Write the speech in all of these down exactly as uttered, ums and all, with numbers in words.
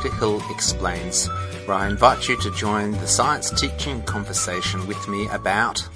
Doctor Hill Explains, where I invite you to join the science teaching conversation with me about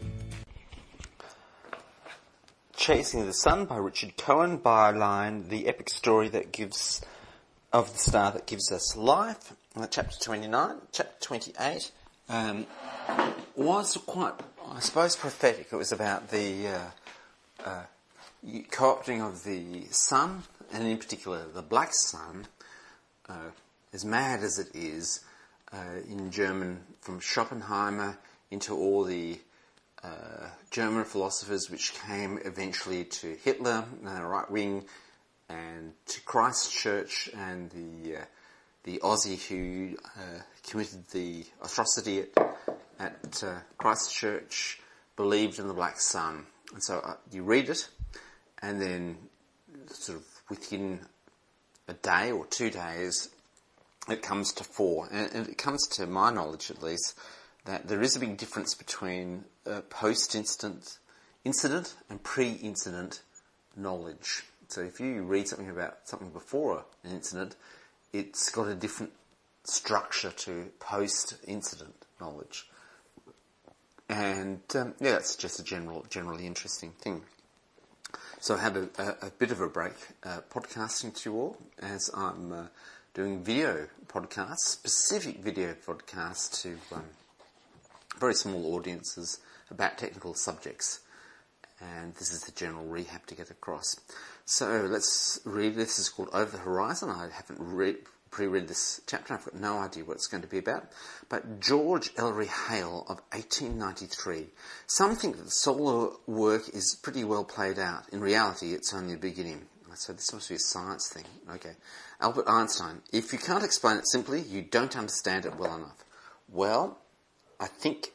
Chasing the Sun by Richard Cohen, byline, the epic story that gives of the star that gives us life. Uh, chapter twenty-nine, chapter twenty-eight um, was quite, I suppose, prophetic. It was about the uh, uh, co-opting of the sun, and in particular the black sun, uh, as mad as it is, uh, in German, from Schopenhauer into all the uh, German philosophers which came eventually to Hitler, the right wing, and to Christchurch and the uh, the Aussie who uh, committed the atrocity at, at uh, Christchurch believed in the black sun. And so uh, you read it, and then sort of within a day or two days, it comes to fore. And, and it comes to my knowledge, at least, that there is a big difference between uh, post-incident incident and pre-incident knowledge. So if you read something about something before an incident, it's got a different structure to post-incident knowledge. And um, yeah, that's just a general, generally interesting thing. So I had a, a, a bit of a break uh, podcasting to you all, as I'm uh, doing video podcasts, specific video podcasts to um, very small audiences about technical subjects. And this is the general rehab to get across. So let's read. This is called Over the Horizon. I haven't re- pre-read this chapter. I've got no idea what it's going to be about. But George Ellery Hale of eighteen ninety-three. Some think that the solar work is pretty well played out. In reality, it's only the beginning. So this must be a science thing. Okay. Albert Einstein. If you can't explain it simply, you don't understand it well enough. Well, I think...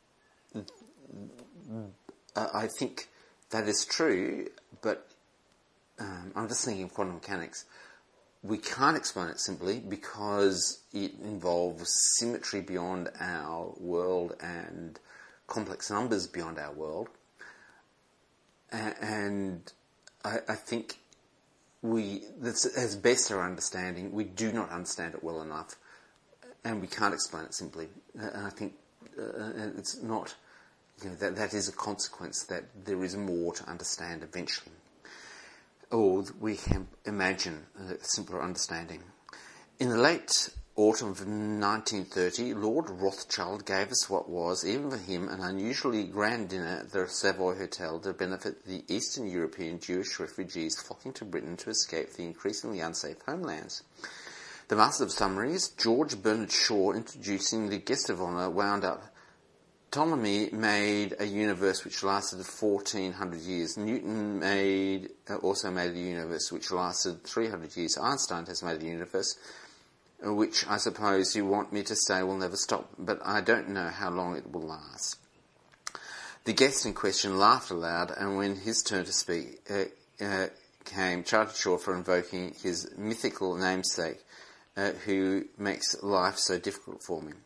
Uh, I think that is true, but um, I'm just thinking of quantum mechanics. We can't explain it simply because it involves symmetry beyond our world and complex numbers beyond our world. A- and I, I think we, that's, as best our understanding, we do not understand it well enough, and we can't explain it simply. And I think uh, it's not... You know, that, that is a consequence, that there is more to understand eventually. Or we can imagine a simpler understanding. In the late autumn of nineteen thirty, Lord Rothschild gave us what was, even for him, an unusually grand dinner at the Savoy Hotel to benefit the Eastern European Jewish refugees flocking to Britain to escape the increasingly unsafe homelands. The Master of Summaries, George Bernard Shaw, introducing the guest of honour, wound up, Ptolemy made a universe which lasted fourteen hundred years. Newton made uh, also made a universe which lasted three hundred years. Einstein has made a universe uh, which I suppose you want me to say will never stop, but I don't know how long it will last. The guest in question laughed aloud, and when his turn to speak uh, uh, came, charged Shaw for invoking his mythical namesake, uh, who makes life so difficult for me.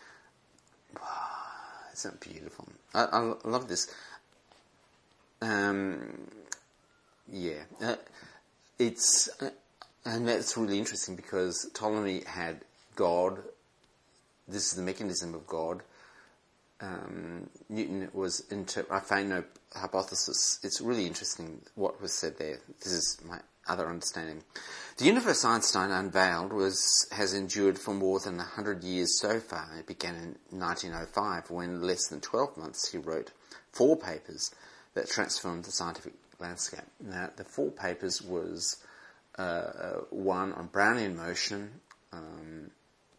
Isn't that beautiful? I, I love this. Um, yeah, uh, it's uh, and that's really interesting because Ptolemy had God. This is the mechanism of God. Um, Newton was into I find no hypothesis. It's really interesting what was said there. This is my other understanding. The universe Einstein unveiled was has endured for more than a hundred years so far. It began in nineteen oh five, when in less than twelve months he wrote four papers that transformed the scientific landscape. Now, the four papers was uh, one on Brownian motion. Um,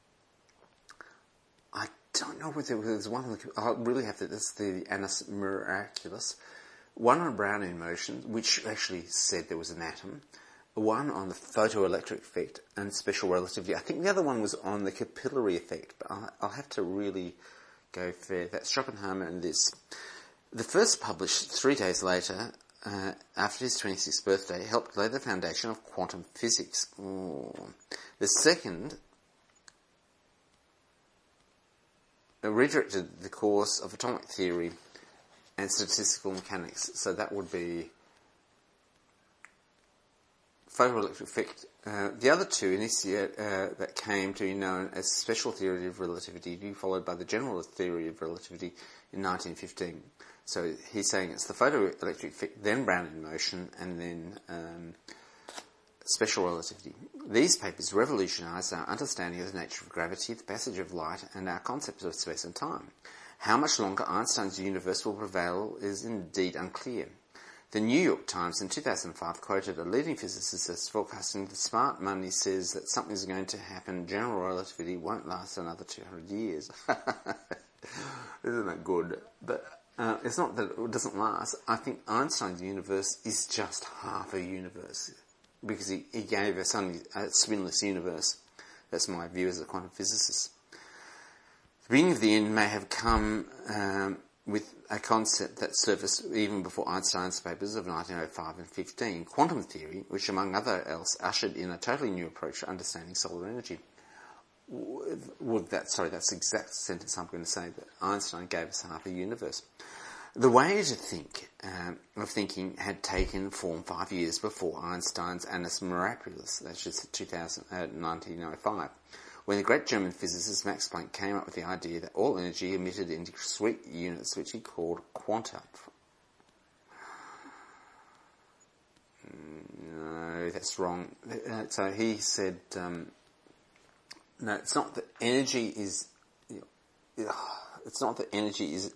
I don't know whether there was one on the... I really have to... This is the Annus Miraculous. One on Brownian motion, which actually said there was an atom. One on the photoelectric effect and special relativity. I think the other one was on the capillary effect, but I'll, I'll have to really go fair. That's Schopenhauer and this. The first, published three days later, uh, after his twenty-sixth birthday, helped lay the foundation of quantum physics. Ooh. The second redirected the course of atomic theory and statistical mechanics. So that would be photoelectric effect. Uh, the other two initiate uh, that came to be known as special theory of relativity, followed by the general theory of relativity in nineteen fifteen. So he's saying it's the photoelectric effect, then Brownian motion, and then um, special relativity. These papers revolutionised our understanding of the nature of gravity, the passage of light, and our concepts of space and time. How much longer Einstein's universe will prevail is indeed unclear. The New York Times in two thousand five quoted a leading physicist as forecasting that smart money says that something's going to happen, general relativity won't last another two hundred years. Isn't that good? But uh, it's not that it doesn't last. I think Einstein's universe is just half a universe, because he, he gave us only a spinless universe. That's my view as a quantum physicist. The beginning of the end may have come um, with a concept that surfaced even before Einstein's papers of nineteen oh five and fifteen, quantum theory, which among other else ushered in a totally new approach to understanding solar energy. Well, that, sorry, that's the exact sentence I'm going to say, that Einstein gave us half a universe. The way to think um, of thinking had taken form five years before Einstein's Annus Mirabilis, that's just two thousand, uh, nineteen oh five, when the great German physicist Max Planck came up with the idea that all energy emitted in discrete units, which he called quanta. No, that's wrong. Uh, so he said, um, no, it's not that energy is, it's not that energy is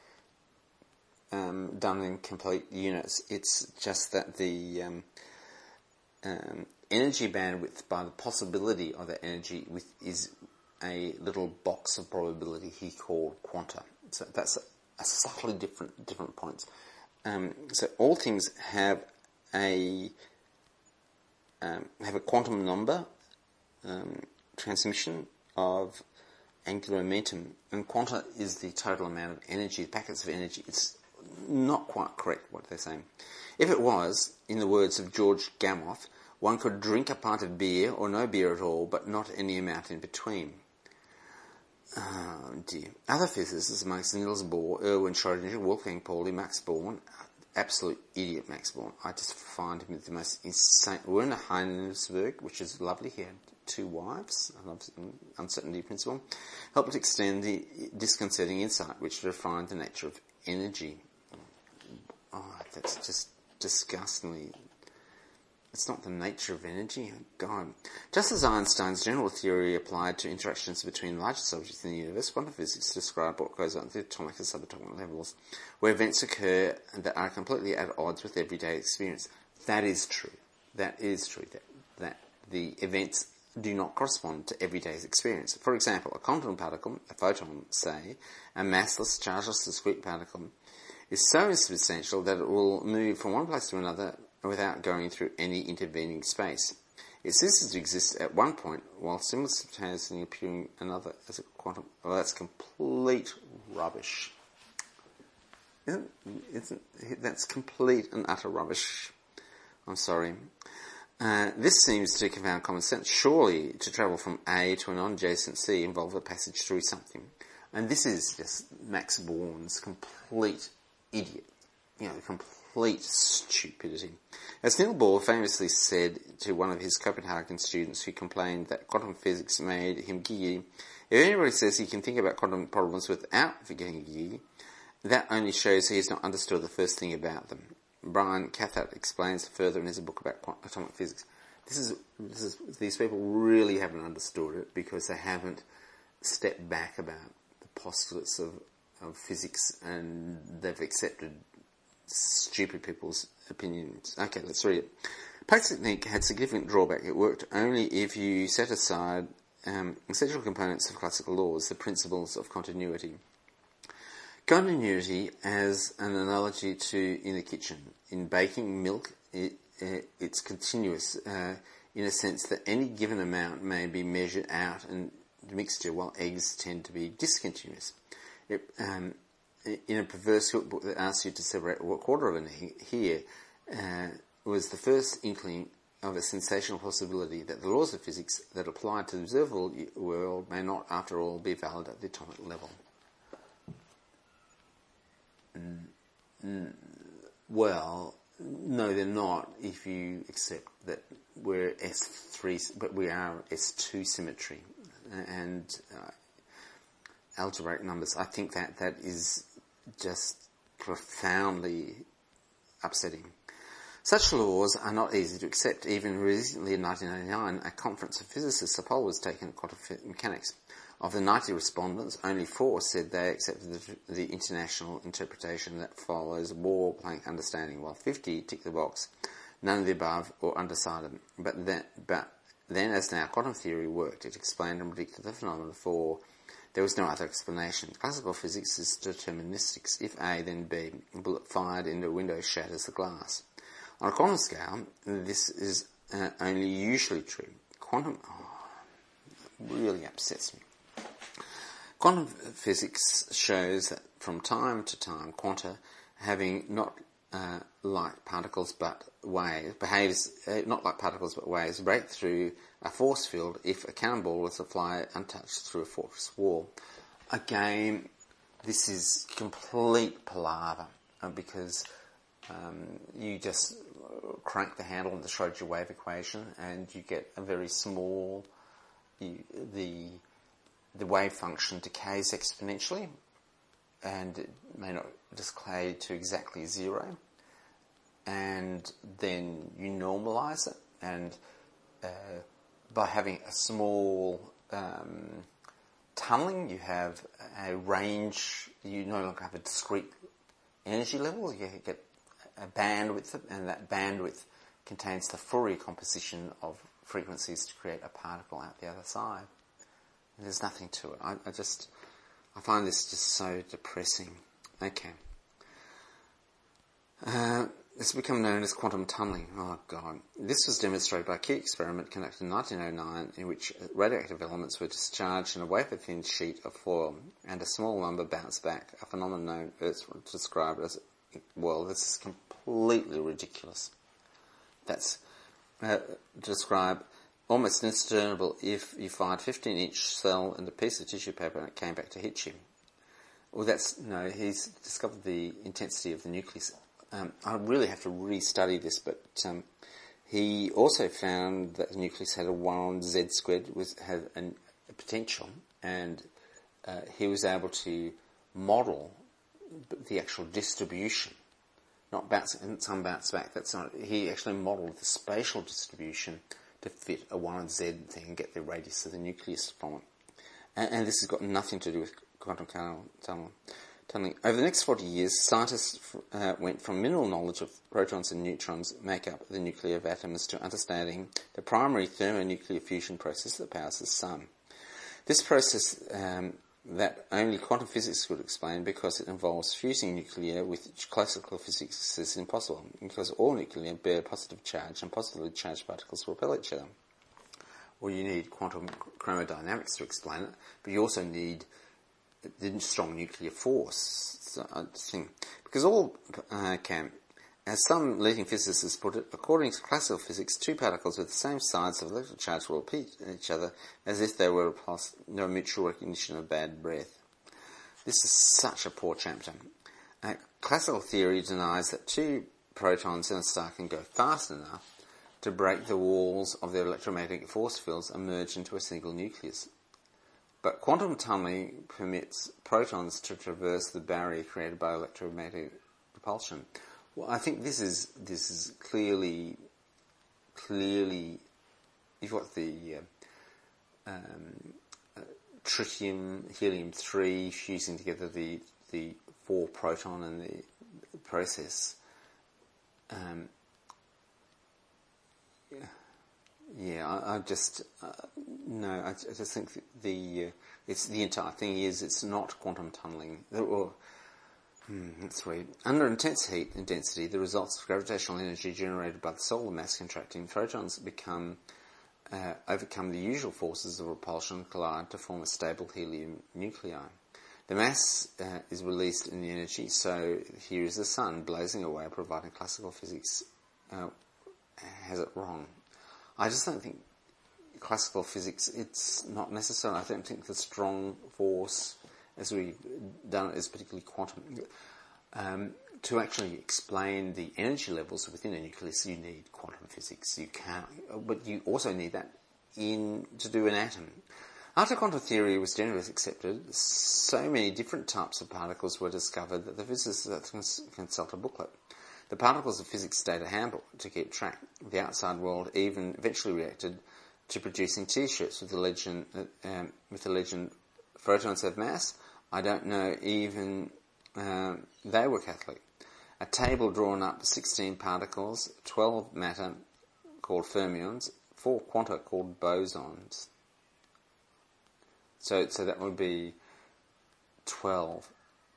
Um, done in complete units. It's just that the um, um, energy bandwidth, by the possibility of that energy, with is a little box of probability he called quanta. So that's a, a subtly different different points. Um, so all things have a um, have a quantum number um, transmission of angular momentum, and quanta is the total amount of energy, the packets of energy. It's not quite correct what they're saying. If it was, in the words of George Gamow, one could drink a pint of beer or no beer at all, but not any amount in between. Oh dear. Other physicists amongst Niels Bohr, Erwin Schrödinger, Wolfgang Pauli, Max Born, absolute idiot Max Born. I just find him the most insane. Werner Heisenberg, which is lovely, he had two wives, I love uncertainty principle, helped extend the disconcerting insight which defined the nature of energy. Oh, that's just disgustingly... It's not the nature of energy. Oh, God. Just as Einstein's general theory applied to interactions between largest objects in the universe, quantum physics describes what goes on at the atomic and subatomic levels, where events occur that are completely at odds with everyday experience. That is true. That is true. That, that the events do not correspond to everyday's experience. For example, a quantum particle, a photon, say, a massless, chargeless, discrete particle, is so insubstantial that it will move from one place to another without going through any intervening space. It ceases to exist at one point while simultaneously appearing another as a quantum. Well, that's complete rubbish. Isn't, isn't that's complete and utter rubbish. I'm sorry. Uh, this seems to confound common sense. Surely, to travel from A to a non-adjacent C involves a passage through something. And this is just Max Born's complete idiot. You know, complete stupidity. As Niels Bohr famously said to one of his Copenhagen students who complained that quantum physics made him giddy, if anybody says he can think about quantum problems without getting giddy, that only shows he has not understood the first thing about them. Brian Cathart explains further in his book about atomic physics. This is, this is, these people really haven't understood it because they haven't stepped back about the postulates of, of physics, and they've accepted stupid people's opinions. Okay, let's read it. Planck's technique had significant drawback. It worked only if you set aside um, essential components of classical laws, the principles of continuity. Continuity as an analogy to in the kitchen. In baking milk, it, it, it's continuous uh, in a sense that any given amount may be measured out in the mixture, while eggs tend to be discontinuous. It, um, in a perverse cookbook that asks you to separate a quarter of an egg, here uh, was the first inkling of a sensational possibility that the laws of physics that apply to the observable world may not, after all, be valid at the atomic level. Mm, well, no, they're not if you accept that we're S three, but we are S two symmetry, and uh, algebraic numbers. I think that that is just profoundly upsetting. Such laws are not easy to accept. Even recently in nineteen eighty-nine, a conference of physicists, a poll was taken at quantum mechanics. Of the ninety respondents, only four said they accepted the, the international interpretation that follows Bohr-Planck understanding, while fifty ticked the box, none of the above, or undecided. But then, but then, as now, quantum theory worked. It explained and predicted the phenomenon, for there was no other explanation. Classical physics is deterministic. If A, then B. A bullet fired into a window shatters the glass. On a quantum scale, this is uh, only usually true. Quantum oh, really upsets me. Quantum physics shows that from time to time, quanta, having not uh, like particles but waves, behaves uh, not like particles but waves, break through a force field if a cannonball was to fly untouched through a force wall. Again, this is complete palaver uh, because um, you just crank the handle of the Schrodinger wave equation and you get a very small, you, the the wave function decays exponentially and it may not decay to exactly zero, and then you normalise it, and uh, by having a small um, tunnelling you have a range, you no longer have a discrete energy level, you get a bandwidth, and that bandwidth contains the Fourier composition of frequencies to create a particle out the other side. And there's nothing to it. I, I just, I find this just so depressing. Okay. Uh, it's become known as quantum tunnelling. Oh, God. This was demonstrated by a key experiment conducted in nineteen oh nine in which radioactive elements were discharged in a wafer-thin sheet of foil and a small number bounced back, a phenomenon known as described as, well, this is completely ridiculous. That's uh, described almost indiscernible if you fired a fifteen inch cell in a piece of tissue paper and it came back to hit you. Well, that's, no, he's discovered the intensity of the nucleus. Um, I really have to restudy this, but um, he also found that the nucleus had a one on z squared, was, had an, a potential, and uh, he was able to model the actual distribution, not bounce, and some bounce back, that's not, he actually modelled the spatial distribution to fit a one on z thing and get the radius of the nucleus from it. And, and this has got nothing to do with quantum tunneling. tunneling. Over the next forty years, scientists uh, went from minimal knowledge of protons and neutrons make up the nuclei of atoms to understanding the primary thermonuclear fusion process that powers the sun. This process um, that only quantum physics could explain, because it involves fusing nuclei, which classical physics says impossible, because all nuclei bear positive charge and positively charged particles repel each other. Well, you need quantum chromodynamics to explain it, but you also need the strong nuclear force thing. Because all uh, can, as some leading physicists put it, according to classical physics, two particles with the same size of electric charge will repeat each other as if they were repulsed, no mutual recognition of bad breath. This is such a poor chapter. Uh, classical theory denies that two protons in a star can go fast enough to break the walls of their electromagnetic force fields and merge into a single nucleus. But quantum tunneling permits protons to traverse the barrier created by electromagnetic repulsion. Well, I think this is this is clearly clearly you've got the uh, um, uh, tritium, helium three fusing together the the four proton in the process. Um, yeah. Yeah, I, I just uh, no. I, I just think the uh, it's the entire thing is it's not quantum tunneling. Or, hmm, let's read. Under intense heat and density, the results of gravitational energy generated by the solar mass contracting, photons become uh, overcome the usual forces of repulsion and collide to form a stable helium nuclei. The mass uh, is released in the energy, so here is the sun blazing away, providing classical physics uh, has it wrong. I just don't think classical physics, it's not necessary. I don't think the strong force, as we've done it, is particularly quantum. Um, to actually explain the energy levels within a nucleus, you need quantum physics. You can't, but you also need that in to do an atom. After quantum theory was generally accepted, so many different types of particles were discovered that the physicists consulted a booklet. The particles of physics stayed a handbook to keep track. The outside world even eventually reacted to producing T-shirts with the legend, um, with the legend, "Photons have mass." I don't know even um, they were Catholic. A table drawn up sixteen particles, twelve matter called fermions, four quanta called bosons. So, so that would be twelve.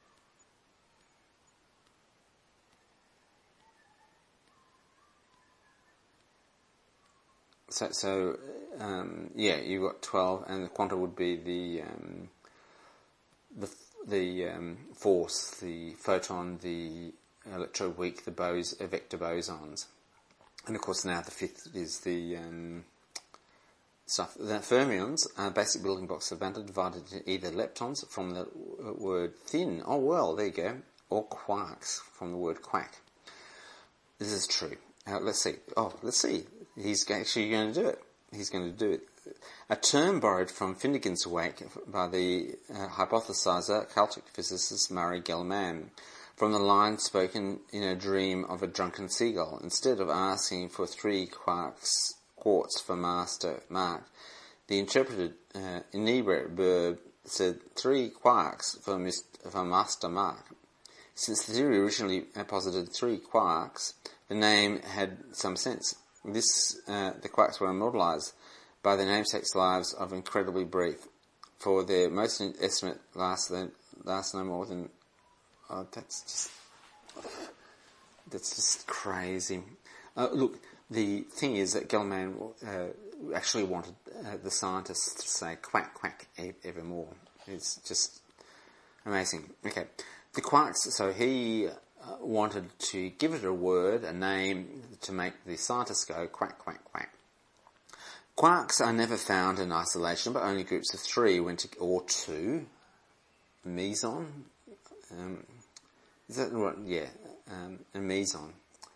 So, so um, yeah, you've got twelve, and the quanta would be the um, the the um, force, the photon, the electroweak, the bose, uh, vector bosons, and of course now the fifth is the um, stuff. The fermions are basic building blocks of matter divided into either leptons from the word thin. Oh well, there you go, or quarks from the word quack. This is true. Uh, let's see. Oh, let's see. He's actually going to do it. He's going to do it. A term borrowed from Finnegan's Wake by the uh, hypothesizer, Celtic physicist Murray Gell-Mann, from the line spoken in a dream of a drunken seagull. Instead of asking for three quarks, quarts for Master Mark, the interpreted uh, inebriate bird said three quarks for, Mister for Master Mark. Since the theory originally posited three quarks, the name had some sense. This, uh, the quarks were immortalized by the namesake's lives of incredibly brief, for their most estimate lasts last no more than. Oh, that's just that's just crazy. Uh, look, the thing is that Gell-Mann uh, actually wanted uh, the scientists to say quack quack ever more. It's just amazing. Okay, the quarks. So he Uh, wanted to give it a word, a name, to make the scientists go quack, quack, quack. Quarks are never found in isolation, but only groups of three when to, or two. Meson. Um, is that right? Yeah, um, a meson.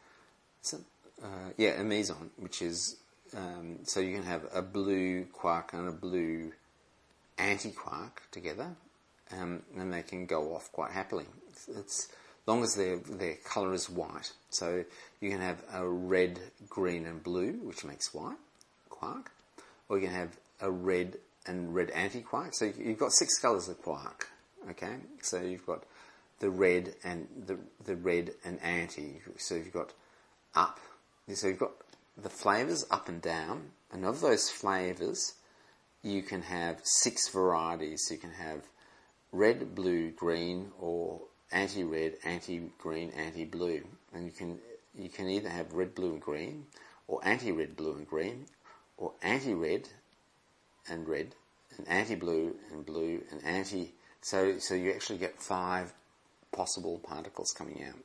Is it, uh, yeah, a meson, which is, um, so you can have a blue quark and a blue anti-quark together, um, and they can go off quite happily. It's, it's long as their their colour is white. So you can have a red, green and blue, which makes white quark, or you can have a red and red anti-quark. So you've got six colours of quark, okay? So you've got the red and the the red and anti. So you've got up. So you've got the flavours up and down, and of those flavours, you can have six varieties. You can have red, blue, green, or anti-red, anti-green, anti-blue, and you can you can either have red, blue, and green, or anti-red, blue, and green, or anti-red and red, and anti-blue and blue, and anti. So so you actually get five possible particles coming out.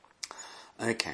Okay,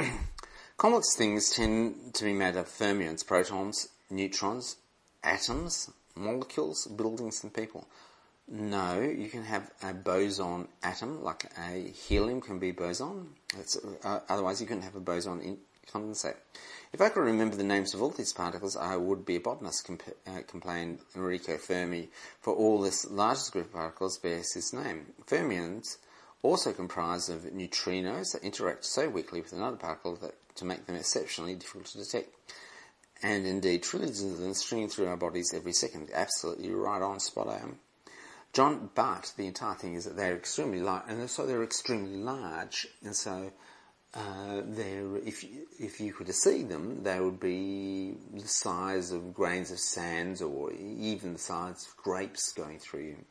complex things tend to be made of fermions, protons, neutrons, atoms, molecules, buildings, and people. No, you can have a boson atom, like a helium can be boson. It's, uh, otherwise, you couldn't have a boson in condensate. If I could remember the names of all these particles, I would be a botanist, comp- uh, complained Enrico Fermi. For all this largest group of particles bears his name. Fermions also comprise of neutrinos that interact so weakly with another particle that to make them exceptionally difficult to detect. And indeed, trillions of them stream through our bodies every second. Absolutely right on, spot on. John, but the entire thing is that they're extremely light, and so they're extremely large, and so uh, they're, if you, if you could see them, they would be the size of grains of sand, or even the size of grapes going through you.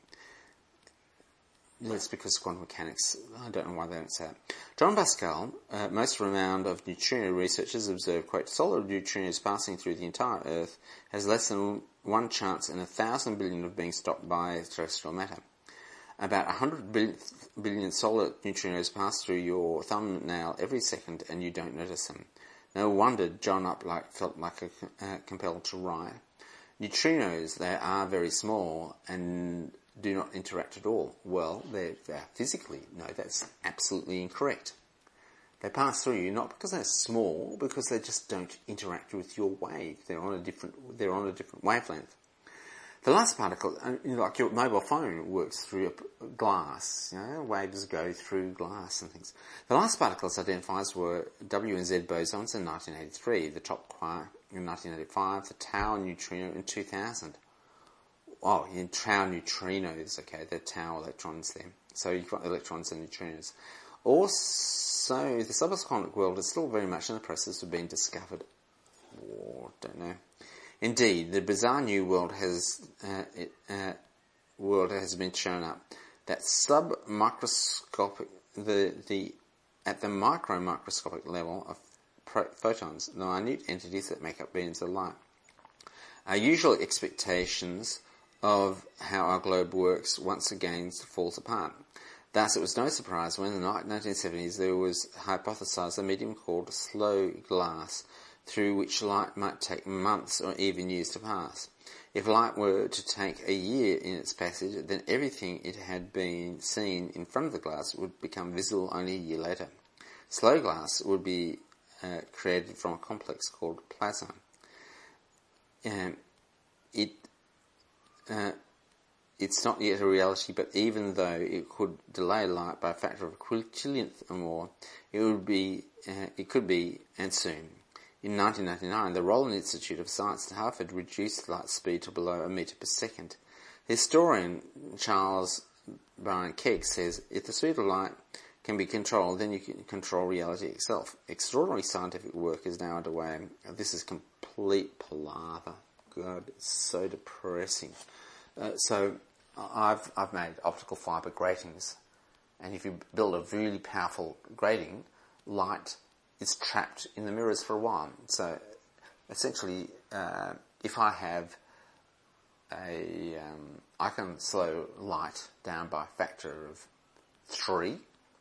That's because quantum mechanics, I don't know why they don't say it. John Pascal, uh, most renowned of neutrino researchers, observed, quote, solid neutrinos passing through the entire Earth has less than one chance in a thousand billion of being stopped by terrestrial matter. About a hundred billion, billion solid neutrinos pass through your thumbnail every second and you don't notice them. No wonder John Updike felt like a, uh, compelled to write. Neutrinos, they are very small and do not interact at all. Well, they're, they're physically, no, that's absolutely incorrect. They pass through you not because they're small, because they just don't interact with your wave. They're on a different, they're on a different wavelength. The last particle, you know, like your mobile phone works through a glass, you know, waves go through glass and things. The last particles identified were W and Z bosons in nineteen eighty-three, the top quark in nineteen eighty-five, the tau neutrino in two thousand. Oh, in tau neutrinos, okay, they're tau electrons there. So you've got electrons and neutrinos. Also, the subatomic world is still very much in the process of being discovered. Oh, don't know. Indeed, the bizarre new world has uh, it, uh, world has been shown up. That sub-microscopic, the the at the micro-microscopic level of pro- photons, the minute entities that make up beams of light. Our usual expectations of how our globe works once again falls apart. Thus, it was no surprise when in the nineteen seventies there was hypothesized a medium called slow glass, through which light might take months or even years to pass. If light were to take a year in its passage, then everything it had been seen in front of the glass would become visible only a year later. Slow glass would be uh, created from a complex called plasma. Um, it uh, It's not yet a reality, but even though it could delay light by a factor of a quintillionth or more, it would be, uh, it could be, and soon. In nineteen ninety-nine, the Rollin Institute of Science at Harvard reduced light speed to below a metre per second. Historian Charles Byron Kegg says, if the speed of light can be controlled, then you can control reality itself. Extraordinary scientific work is now underway. This is complete palaver. God, it's so depressing. Uh, so, I've I've made optical fibre gratings, and if you build a really powerful grating, light is trapped in the mirrors for a while. So, essentially, uh, if I have a, um, I can slow light down by a factor of three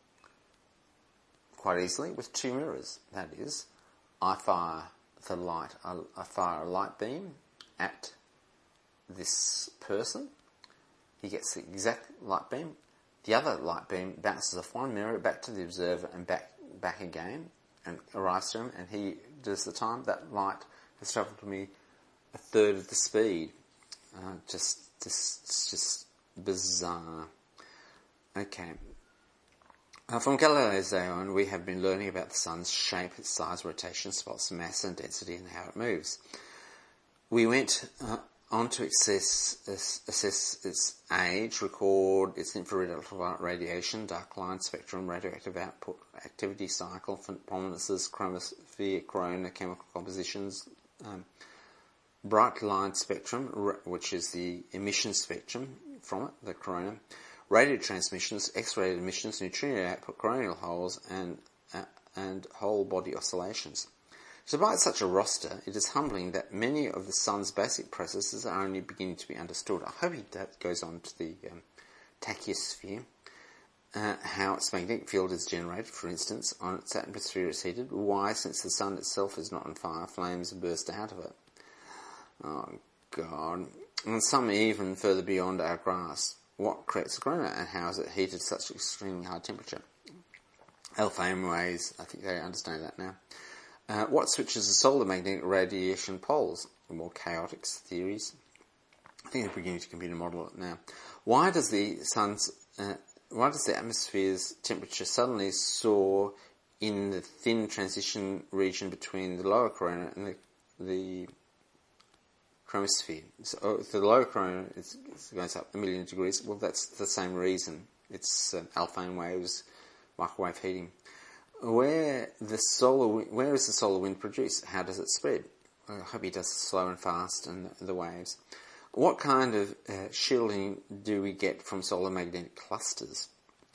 quite easily with two mirrors. That is, I fire the light, I, I fire a light beam at this person. He gets the exact light beam. The other light beam bounces off one mirror back to the observer and back back again and arrives to him, and he does the time. That light has travelled to me a third of the speed. Uh, just, just, it's just bizarre. Okay. Uh, from Galileo's day on, we have been learning about the sun's shape, its size, rotation, spots, mass and density, and how it moves. We went uh, on to assess, assess its age, record its infrared ultraviolet radiation, dark line spectrum, radioactive output, activity cycle, prominences, chromosphere, corona, chemical compositions, um, bright line spectrum, which is the emission spectrum from it, the corona, radio transmissions, X-ray emissions, neutrino output, coronal holes, and uh, and whole body oscillations. Despite such a roster, it is humbling that many of the sun's basic processes are only beginning to be understood. I hope that goes on to the um, tachyosphere, uh, how its magnetic field is generated, for instance, on its atmosphere is heated, why, since the sun itself is not on fire, flames burst out of it. Oh, God. And some even further beyond our grasp. What creates a corona, and how is it heated to such extremely high temperature? Alpha M waves, I think they understand that now. Uh, what switches the solar magnetic radiation poles? The more chaotic theories. I think they're beginning to computer model it now. Why does the sun's, uh, why does the atmosphere's temperature suddenly soar in the thin transition region between the lower corona and the, the chromosphere? So if the lower corona is, is goes up a million degrees, well, that's the same reason. It's uh, alpha waves, microwave heating. Where the solar, where is the solar wind produced? How does it spread? I hope he does slow and fast and the waves. What kind of uh, shielding do we get from solar magnetic clusters?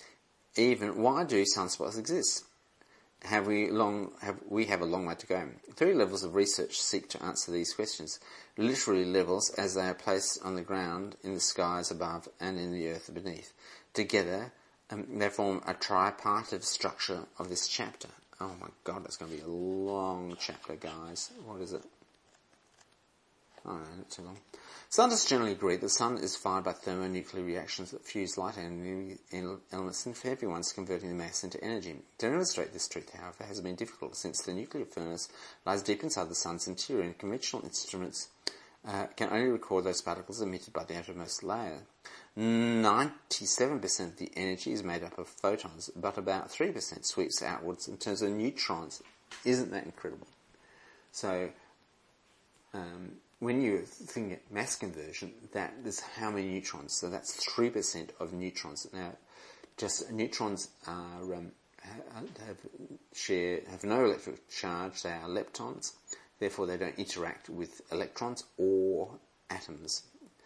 Even why do sunspots exist? Have we long? Have we have a long way to go? Three levels of research seek to answer these questions. Literally levels, as they are placed on the ground, in the skies above, and in the earth beneath. Together, Um, they form a tripartite structure of this chapter. Oh my God, that's going to be a long chapter, guys. What is it? Oh, no, not too long. Scientists generally agree that the sun is fired by thermonuclear reactions that fuse light and elements into heavy ones, converting the mass into energy. To illustrate this truth, however, has been difficult since the nuclear furnace lies deep inside the sun's interior and conventional instruments uh, can only record those particles emitted by the outermost layer. ninety-seven percent of the energy is made up of photons, but about three percent sweeps outwards in terms of neutrons. Isn't that incredible? So, um, when you think at mass conversion, that is how many neutrons. So that's three percent of neutrons. Now, just neutrons are um, have share have no electric charge. They are leptons. Therefore, they don't interact with electrons or atoms.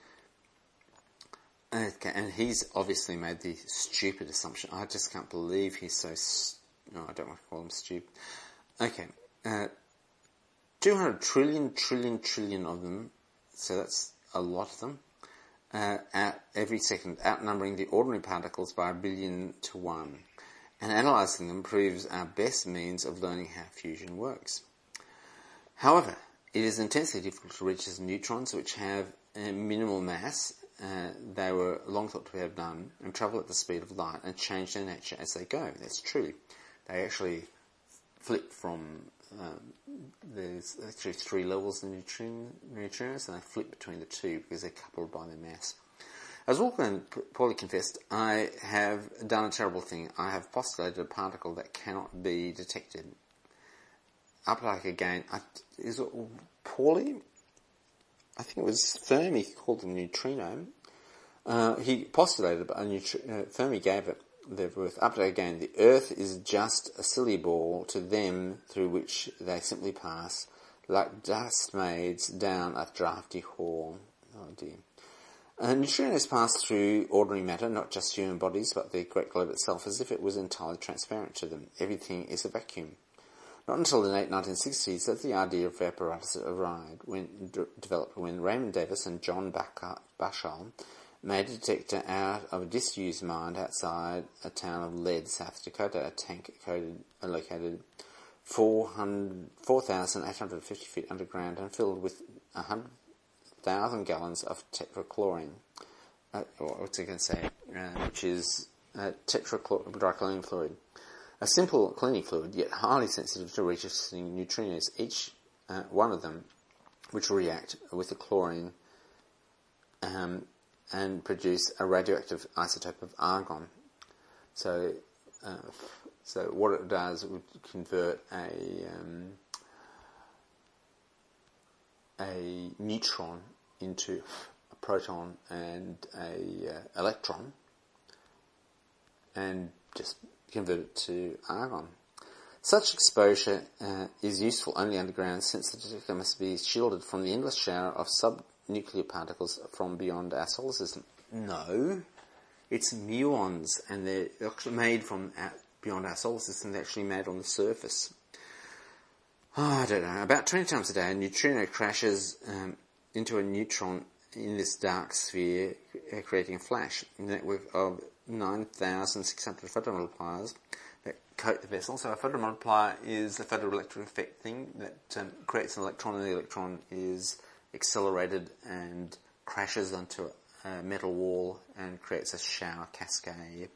Okay, and he's obviously made the stupid assumption. I just can't believe he's so... St- no, I don't want to call him stupid. Okay. Uh, two hundred trillion, trillion, trillion of them, so that's a lot of them, uh, out every second, outnumbering the ordinary particles by a billion to one. And analysing them proves our best means of learning how fusion works. However, it is intensely difficult to reach as neutrons, which have a minimal mass. Uh, they were long thought to have done, and travel at the speed of light and change their nature as they go. That's true. They actually flip from... Um, there's actually three levels of neutron, neutrinos, and they flip between the two because they're coupled by their mass. As Walkman poorly confessed, I have done a terrible thing. I have postulated a particle that cannot be detected. Updike again. I, is it Pauli? I think it was Fermi called the neutrino. Uh, he postulated a neutrino. Uh, Fermi gave it their worth. Updike again. The Earth is just a silly ball to them through which they simply pass, like dust maids down a draughty hall. Oh dear. Uh, neutrinos pass through ordinary matter, not just human bodies, but the great globe itself, as if it was entirely transparent to them. Everything is a vacuum. Not until the late nineteen sixties that the idea of apparatus arrived, when d- developed when Raymond Davis and John Bashall made a detector out of a disused mine outside a town of Lead, South Dakota, a tank coded, uh, located four thousand eight hundred fifty feet underground and filled with one hundred thousand gallons of tetrachlorine, uh, or what's I going to say, uh, which is uh, tetrachlorine fluid. A simple cleaning fluid, yet highly sensitive to registering neutrinos, each uh, one of them, which will react with the chlorine um, and produce a radioactive isotope of argon. So, uh, so what it does, it would convert a um, a neutron into a proton and a uh, electron, and just convert it to argon. Such exposure uh, is useful only underground, since the detector must be shielded from the endless shower of subnuclear particles from beyond our solar system. No, it's muons, and they're actually made from out beyond our solar system. They're actually made on the surface. Oh, I don't know. About twenty times a day, a neutrino crashes um, into a neutron in this dark sphere, uh, creating a flash. A network of nine thousand six hundred photomultipliers that coat the vessel. So a photomultiplier is a photoelectric effect thing that um, creates an electron, and the electron is accelerated and crashes onto a metal wall and creates a shower cascade,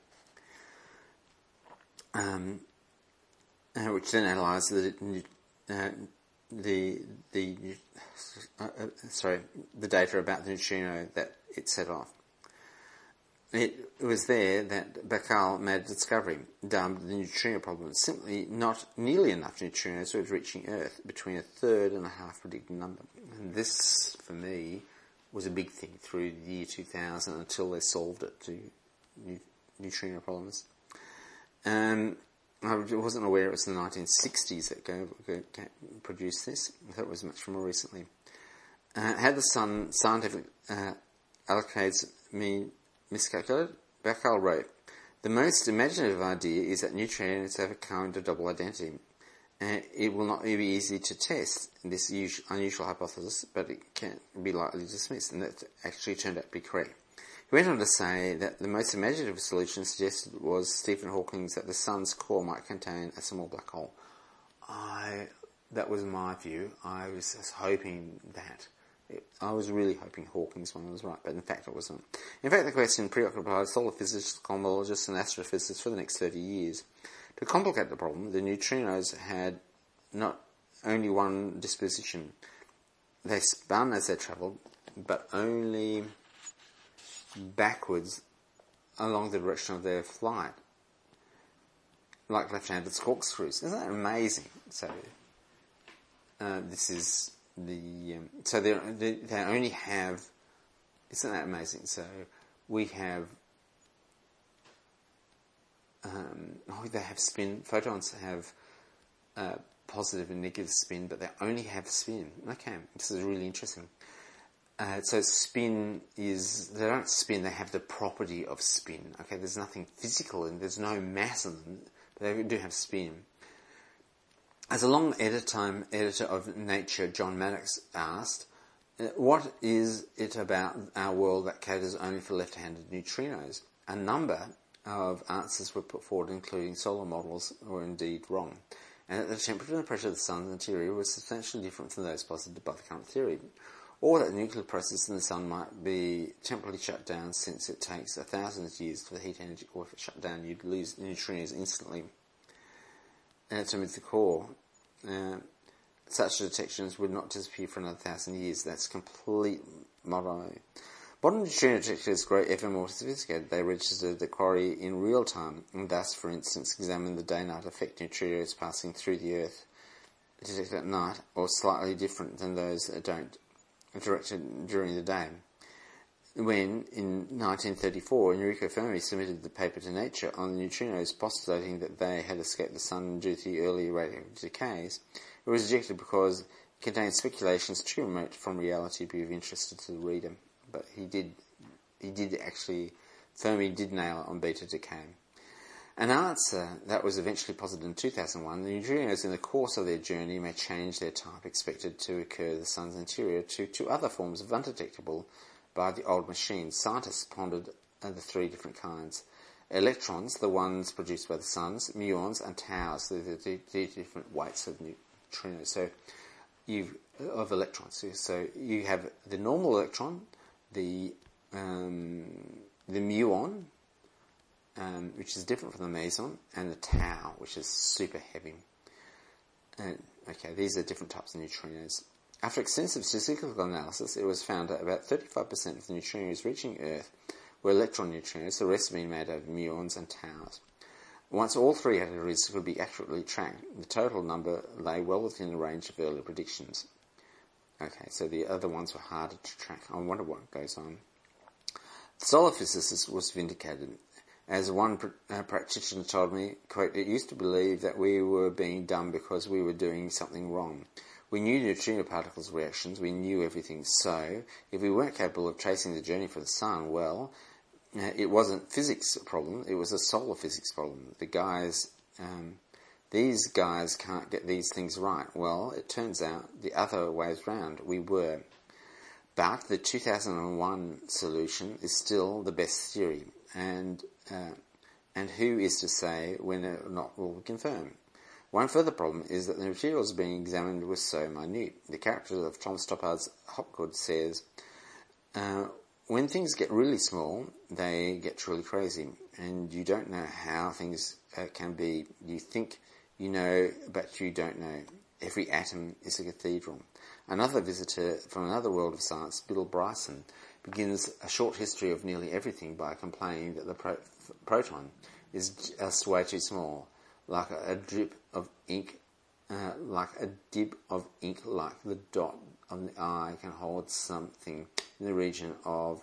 um, uh, which then analyzes the uh, the the uh, uh, sorry the data about the neutrino that it set off. It was there that Becquerel made a discovery, dubbed the neutrino problem. Simply not nearly enough neutrinos were reaching Earth, between a third and a half predicted number. And this, for me, was a big thing through the year two thousand until they solved it to neutrino problems. Um, I wasn't aware it was the nineteen sixties that go, go, go produced this. I thought it was much more recently. Uh, had the sun scientific uh, allocates mean miscalculated? Becquerel wrote, "The most imaginative idea is that neutrinos have a kind of double identity. Uh, it will not be easy to test this us- unusual hypothesis, but it can't be lightly dismissed," and that actually turned out to be correct. He went on to say that the most imaginative solution suggested was Stephen Hawking's that the sun's core might contain a small black hole. I, that was my view. I was hoping that It, I was really hoping Hawking's one was right, but in fact it wasn't. In fact, the question preoccupied solar physicists, cosmologists and astrophysicists for the next thirty years. To complicate the problem, the neutrinos had not only one disposition. They spun as they travelled, but only backwards along the direction of their flight, like left-handed corkscrews. Isn't that amazing? So, uh, this is the um, so they they they only have. Isn't that amazing? So we have. Um, oh, they have spin. Photons have uh, positive and negative spin, but they only have spin. Okay, this is really interesting. Uh, so spin is, they don't spin, they have the property of spin. Okay, there's nothing physical and there's no mass in them, but they do have spin. As a long editor, editor of Nature, John Maddox, asked, what is it about our world that caters only for left-handed neutrinos? A number of answers were put forward, including solar models, were indeed wrong, and that the temperature and pressure of the sun's interior was substantially different from those posited by the current theory, or that the nuclear process in the sun might be temporarily shut down since it takes a thousand years for the heat energy, or if it's shut down you'd lose neutrinos instantly uh, to emit the core. Uh, such detections would not disappear for another thousand years. That's complete motto. Modern neutrino detectors grow ever more sophisticated. They register the quarry in real time, and thus, for instance, examine the day-night effect neutrinos passing through the Earth detected at night, or slightly different than those that don't directed during the day. When, in nineteen thirty-four, Enrico Fermi submitted the paper to Nature on the neutrinos, postulating that they had escaped the sun due to the early radioactive decays, it was rejected because it contained speculations too remote from reality to be of interest to the reader. But he did, he did actually, Fermi did nail it on beta decay. An answer that was eventually posited in two thousand one, the neutrinos in the course of their journey may change their type expected to occur in the sun's interior to two other forms of undetectable by the old machines. Scientists pondered the three different kinds. Electrons, the ones produced by the suns, muons and taus, the, the, the different weights of neutrinos. So you've, of electrons. So you have the normal electron, the um, the muon, Um, which is different from the meson, and the tau, which is super heavy. And, okay, these are different types of neutrinos. After extensive statistical analysis, it was found that about thirty-five percent of the neutrinos reaching Earth were electron neutrinos, the rest being made of muons and taus. Once all three categories could be accurately tracked, the total number lay well within the range of earlier predictions. Okay, so the other ones were harder to track. I wonder what goes on. The solar physicist was vindicated. As one pr- uh, practitioner told me, quote, it used to believe that we were being dumb because we were doing something wrong. We knew neutrino particles' reactions, we knew everything, so if we weren't capable of tracing the journey for the sun, well, uh, it wasn't physics problem, it was a solar physics problem. The guys, um, these guys can't get these things right. Well, it turns out the other way round, we were. But the two thousand one solution is still the best theory, and Uh, and who is to say when or not will be confirmed? One further problem is that the materials being examined were so minute. The character of Tom Stoppard's Hopgood says, uh, when things get really small, they get truly crazy, and you don't know how things uh, can be. You think you know, but you don't know. Every atom is a cathedral. Another visitor from another world of science, Bill Bryson, begins a short history of nearly everything by complaining that the pro- proton is just way too small, like a, a drip of ink, uh, like a dib of ink, like the dot of the eye can hold something in the region of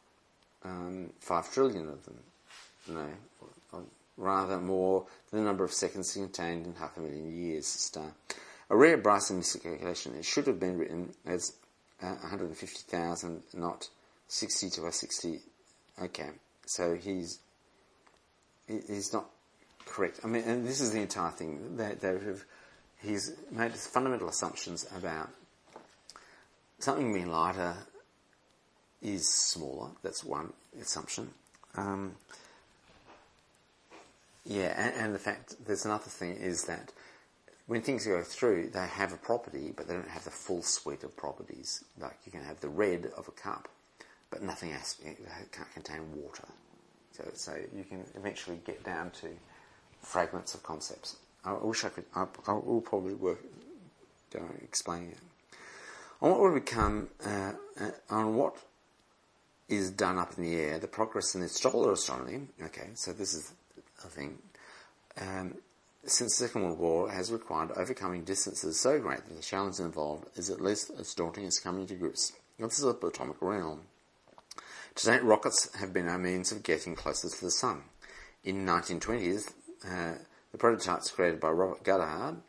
um, five trillion of them. No, or rather more than the number of seconds contained in half a million years. Star. A rare Bryson miscalculation. It should have been written as uh, one hundred fifty thousand, not sixty to a sixty. Okay, so he's he's not correct. I mean, and this is the entire thing. They, they have, he's made fundamental assumptions about something being lighter is smaller. That's one assumption. Um, yeah, and, and the fact, there's another thing is that when things go through, they have a property, but they don't have the full suite of properties. Like you can have the red of a cup, but nothing else, it can't contain water. So, so you can eventually get down to fragments of concepts. I wish I could, I, I will probably work uh, explaining it. On what will become, uh, uh, on what is done up in the air, the progress in the solar astronomy, okay, so this is a thing, um, since the Second World War has required overcoming distances so great that the challenge involved is at least as daunting as coming to grips with the subatomic realm. To date, rockets have been our means of getting closer to the Sun. In the nineteen twenties, uh, the prototypes created by Robert Goddard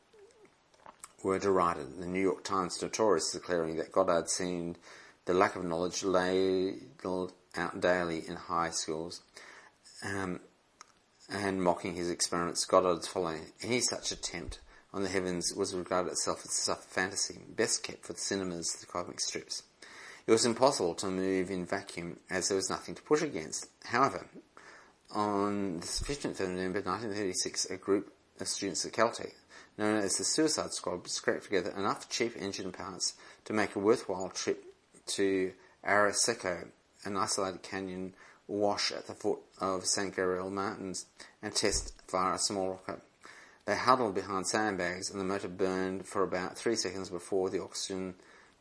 were derided. The New York Times notorious declaring that Goddard seemed the lack of knowledge ladled out daily in high schools, um, and mocking his experiments. Goddard's following any such attempt on the heavens was regarded itself as a stuff of fantasy, best kept for the cinemas, the comic strips. It was impossible to move in vacuum, as there was nothing to push against. However, on the fifteenth of November nineteen thirty-six, a group of students at Caltech, known as the Suicide Squad, scraped together enough cheap engine parts to make a worthwhile trip to Arecibo, an isolated canyon wash at the foot of San Gabriel Mountains, and test fire a small rocket. They huddled behind sandbags, and the motor burned for about three seconds before the oxygen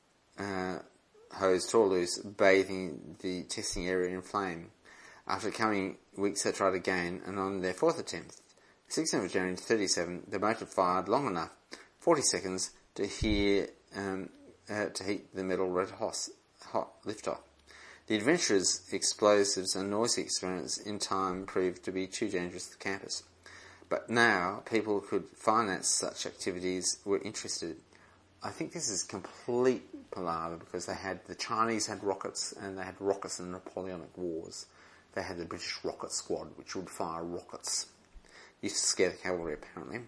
uh, hose tore loose, bathing the testing area in flame. After coming weeks, they tried again, and on their fourth attempt, sixteenth of January thirty-seven, the motor fired long enough, forty seconds, to hear um, uh, to heat the metal red hot, hot liftoff. The adventurers' explosives and noisy experiments in time proved to be too dangerous to the campus. But now people who could finance such activities were interested. I think this is complete palaver because they had the Chinese had rockets and they had rockets in the Napoleonic Wars. They had the British rocket squad, which would fire rockets. Used to scare the cavalry, apparently.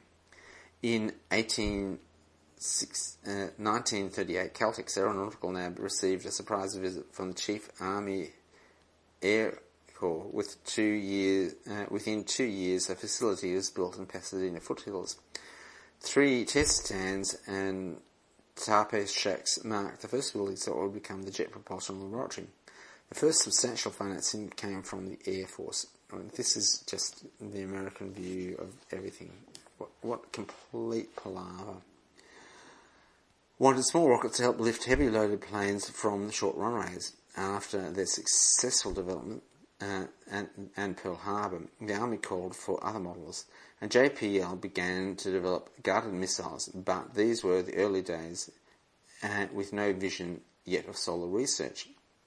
In eighteen, six, uh, nineteen thirty-eight, Caltech's aeronautical lab received a surprise visit from the Chief Army Air Corps. With two years, uh, within two years, a facility was built in Pasadena foothills. Three test stands and tape shacks marked the first buildings that would become the Jet Propulsion Laboratory. The first substantial financing came from the Air Force. I mean, this is just the American view of everything. What, what complete palaver. Wanted small rockets to help lift heavy loaded planes from the short runways. After their successful development uh, and, and Pearl Harbor, the Army called for other models, and J P L began to develop guided missiles, but these were the early days uh, with no vision yet of solar research.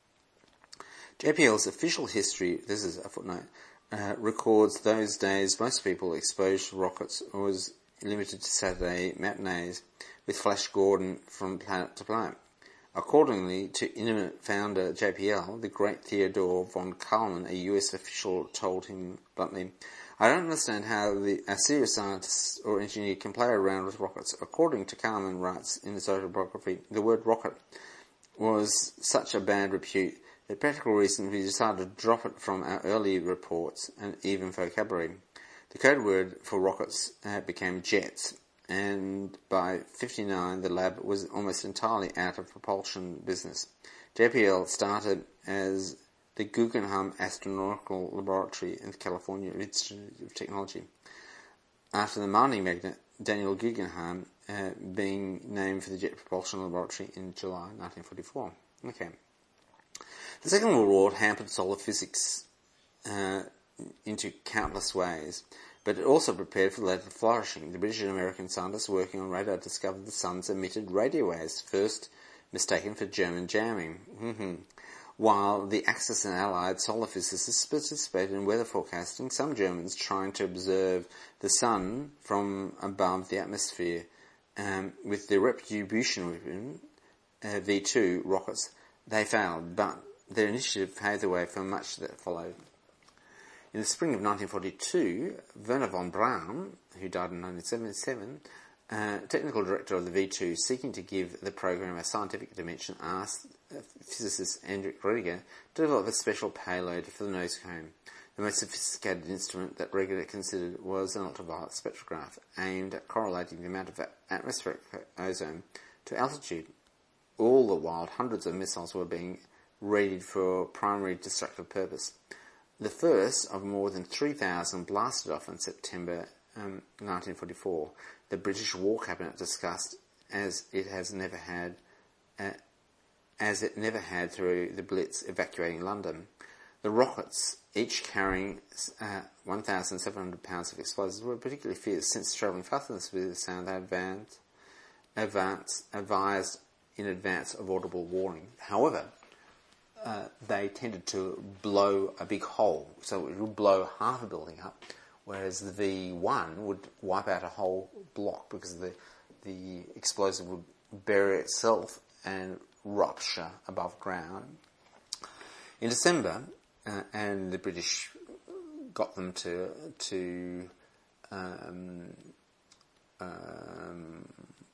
J P L's official history, this is a footnote, uh, records those days most people exposed to rockets was limited to Saturday matinees with Flash Gordon from Planet to Planet. Accordingly to intimate founder J P L, the great Theodore von Karman, a U S official, told him bluntly, "I don't understand how the, a serious scientist or engineer can play around with rockets." According to Karman writes in his autobiography, the word rocket was such a bad repute that practical reasons we decided to drop it from our early reports and even vocabulary. The code word for rockets uh, became jets, and by fifty-nine the lab was almost entirely out of propulsion business. J P L started as the Guggenheim Astronautical Laboratory in the California Institute of Technology, after the mining magnate Daniel Guggenheim uh, being named for the Jet Propulsion Laboratory in July nineteen forty-four. Okay. The Second World War hampered solar physics uh, into countless ways, but it also prepared for the later flourishing. The British and American scientists working on radar discovered the sun's emitted radio waves, first mistaken for German jamming. Mm-hmm. While the Axis and Allied solar physicists participated in weather forecasting, some Germans trying to observe the sun from above the atmosphere um, with the Retribution weapon, uh, V two rockets, they failed, but their initiative paved the way for much that followed. In the spring of nineteen forty-two, Werner von Braun, who died in nineteen seventy-seven, uh, technical director of the V two, seeking to give the program a scientific dimension, asked physicist Hendrik Rediger to develop a special payload for the nose cone. The The most sophisticated instrument that Regula considered was an ultraviolet spectrograph aimed at correlating the amount of atmospheric ozone to altitude. All the while, hundreds of missiles were being readied for primary destructive purpose. The first of more than three thousand blasted off in September um, nineteen forty-four. The British War Cabinet discussed as it has never had, uh, as it never had through the Blitz evacuating London. The rockets, each carrying uh, one thousand seven hundred pounds of explosives, were particularly fierce since travelling faster than the speed of sound. They advanced, advanced, advised in advance of audible warning. However, uh, they tended to blow a big hole, so it would blow half a building up, whereas the V one would wipe out a whole block because the the explosive would bury itself and rupture above ground. In December, uh, and the British got them to to um, um,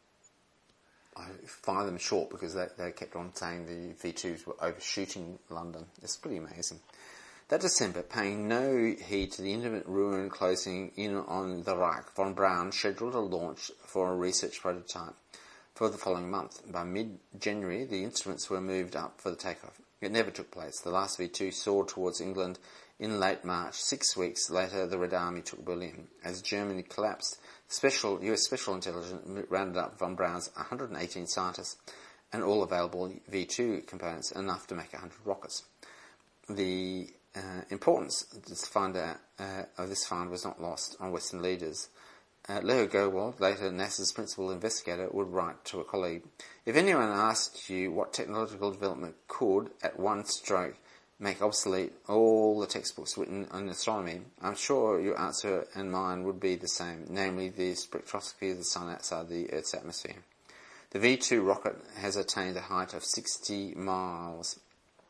I fire them short because they, they kept on saying the V twos were overshooting London. It's pretty amazing. That December, paying no heed to the imminent ruin closing in on the Reich, von Braun scheduled a launch for a research prototype for the following month. By mid-January, the instruments were moved up for the takeoff. It never took place. The last V two soared towards England in late March. Six weeks later, the Red Army took Berlin. As Germany collapsed, special U S Special Intelligence rounded up von Braun's one hundred eighteen scientists and all available V two components, enough to make one hundred rockets. The uh, importance of this, find out, uh, of this find was not lost on Western leaders. Uh, Leo Goldwald, later NASA's principal investigator, would write to a colleague, "If anyone asked you what technological development could, at one stroke, make obsolete all the textbooks written on astronomy, I'm sure your answer and mine would be the same, namely the spectroscopy of the Sun outside the Earth's atmosphere. The V two rocket has attained a height of sixty miles,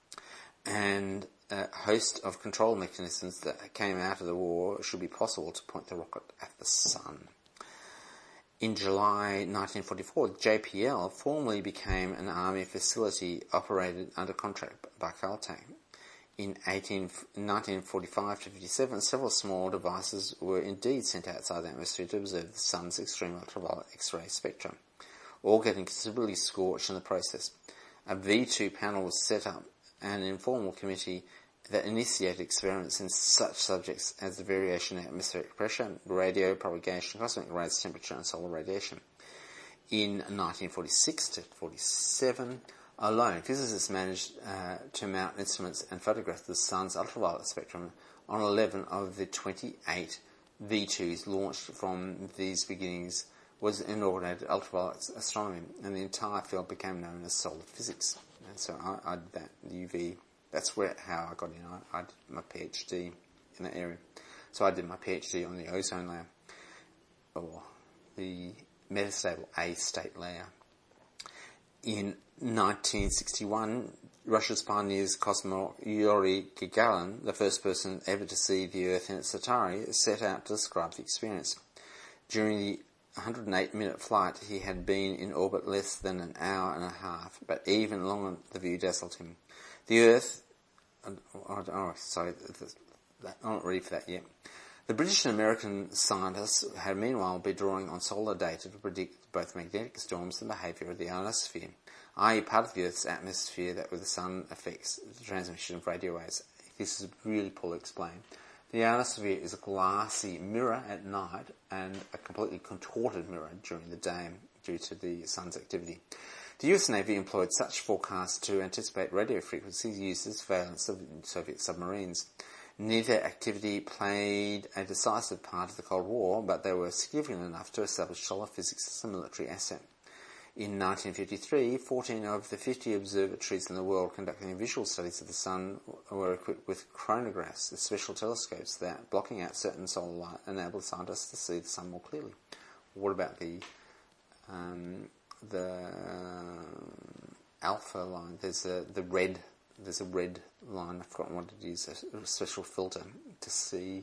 and a host of control mechanisms that came out of the war should be possible to point the rocket at the Sun." In July nineteen forty-four, J P L formally became an army facility operated under contract by Caltech. In nineteen forty-five to fifty-seven, several small devices were indeed sent outside the atmosphere to observe the Sun's extreme ultraviolet X-ray spectrum, all getting considerably scorched in the process. A V two panel was set up, an informal committee that initiated experiments in such subjects as the variation in atmospheric pressure, radio propagation, cosmic rays, temperature, and solar radiation. In nineteen forty-six to forty-seven alone, physicists managed uh, to mount instruments and photograph the Sun's ultraviolet spectrum on eleven of the twenty-eight V twos launched from these beginnings was inaugurated ultraviolet astronomy, and the entire field became known as solar physics. And so I, I did that, the U V. That's where how I got in. I, I did my PhD in that area. So I did my PhD on the ozone layer, or the metastable A state layer. In nineteen sixty-one, Russia's pioneers cosmonaut Yuri Gagarin, the first person ever to see the Earth in its Atari, set out to describe the experience. During the one hundred eight minute flight, he had been in orbit less than an hour and a half, but even longer the view dazzled him. The Earth, oh, oh sorry, I'm not ready for that yet. The British and American scientists had meanwhile been drawing on solar data to predict both magnetic storms and the behaviour of the ionosphere, that is part of the Earth's atmosphere that with the sun affects the transmission of radio waves. This is really poorly explained. The ionosphere is a glassy mirror at night and a completely contorted mirror during the day due to the sun's activity. The U S Navy employed such forecasts to anticipate radio frequencies used as surveillance of Soviet submarines. Neither activity played a decisive part of the Cold War, but they were significant enough to establish solar physics as a military asset. In nineteen fifty-three, fourteen of the fifty observatories in the world conducting visual studies of the sun were equipped with chronographs, special telescopes that, blocking out certain solar light, enabled scientists to see the sun more clearly. What about the um, the um, alpha line? There's a the red. There's a red line. I've forgotten what it is. A special filter to see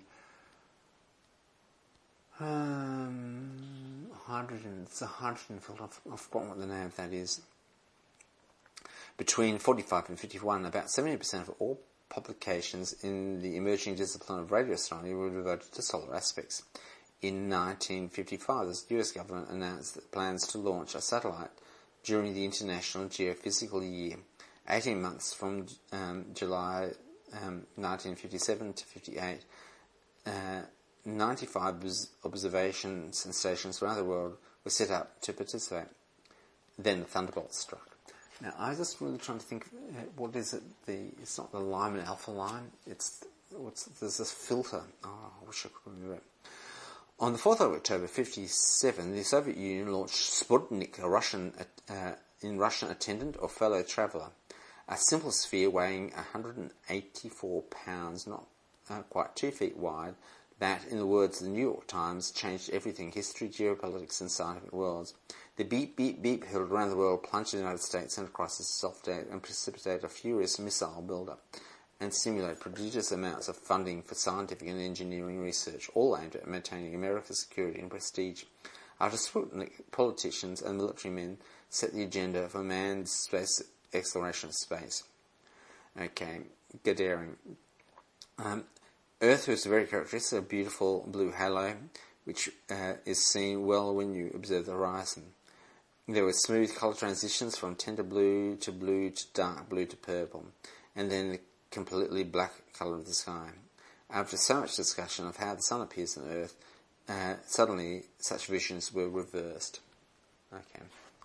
um, hydrogen. It's a hydrogen filter. I've, I've forgotten what the name of that is. Between forty-five and fifty-one, about seventy percent of all publications in the emerging discipline of radio astronomy were devoted to solar aspects. In nineteen fifty-five, the U S government announced that plans to launch a satellite during the International Geophysical Year, eighteen months from um, July um, nineteen fifty-seven to fifty-eight. Uh, ninety-five observations and stations around the world were set up to participate. Then the thunderbolt struck. Now, I was just really trying to think, uh, what is it? The It's not the Lyman alpha line. It's what's there's this filter. Oh, I wish I could remember it. On the fourth of October fifty-seven, the Soviet Union launched Sputnik, a Russian uh, in Russian attendant or fellow traveller, a simple sphere weighing one hundred eighty-four pounds, not uh, quite two feet wide, that, in the words of the New York Times, changed everything: history, geopolitics, and scientific worlds. The beep, beep, beep held around the world plunged the United States into crisis soft-air and precipitated a furious missile build-up and stimulated prodigious amounts of funding for scientific and engineering research, all aimed at maintaining America's security and prestige. After Sputnik, politicians and military men set the agenda for manned space exploration of space. Okay, Gagarin. Um, Earth was very characteristic of a beautiful blue halo, which uh, is seen well when you observe the horizon. There were smooth colour transitions from tender blue to blue to dark blue to purple, and then the completely black colour of the sky. After so much discussion of how the sun appears on Earth, uh, suddenly such visions were reversed. Okay.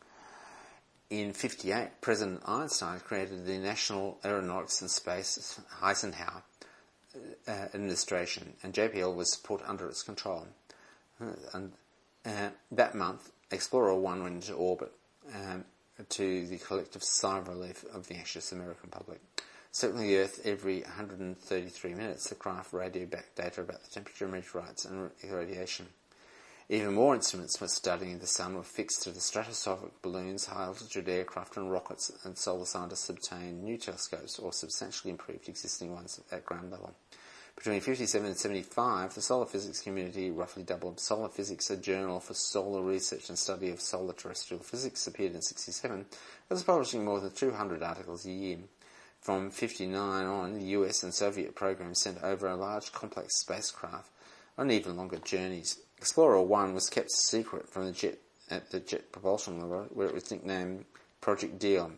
In fifty-eight, President Einstein created the National Aeronautics and Space Eisenhower uh, Administration, and J P L was put under its control. Uh, and uh, that month, Explorer one went into orbit um, to the collective sigh of relief of the anxious American public. Circling the Earth every one hundred thirty-three minutes, the craft radioed back data about the temperature, meteorites, and radiation. Even more instruments for studying the sun were fixed to the stratospheric balloons, high-altitude aircraft and rockets, and solar scientists obtained new telescopes or substantially improved existing ones at ground level. Between fifty-seven and seventy-five, the solar physics community roughly doubled. Solar Physics, a journal for solar research and study of solar terrestrial physics, appeared in sixty-seven. It was publishing more than two hundred articles a year. From fifty-nine on, the U S and Soviet programs sent over a large complex spacecraft on even longer journeys. Explorer one was kept secret from the jet at the Jet Propulsion level, where it was nicknamed Project Deal.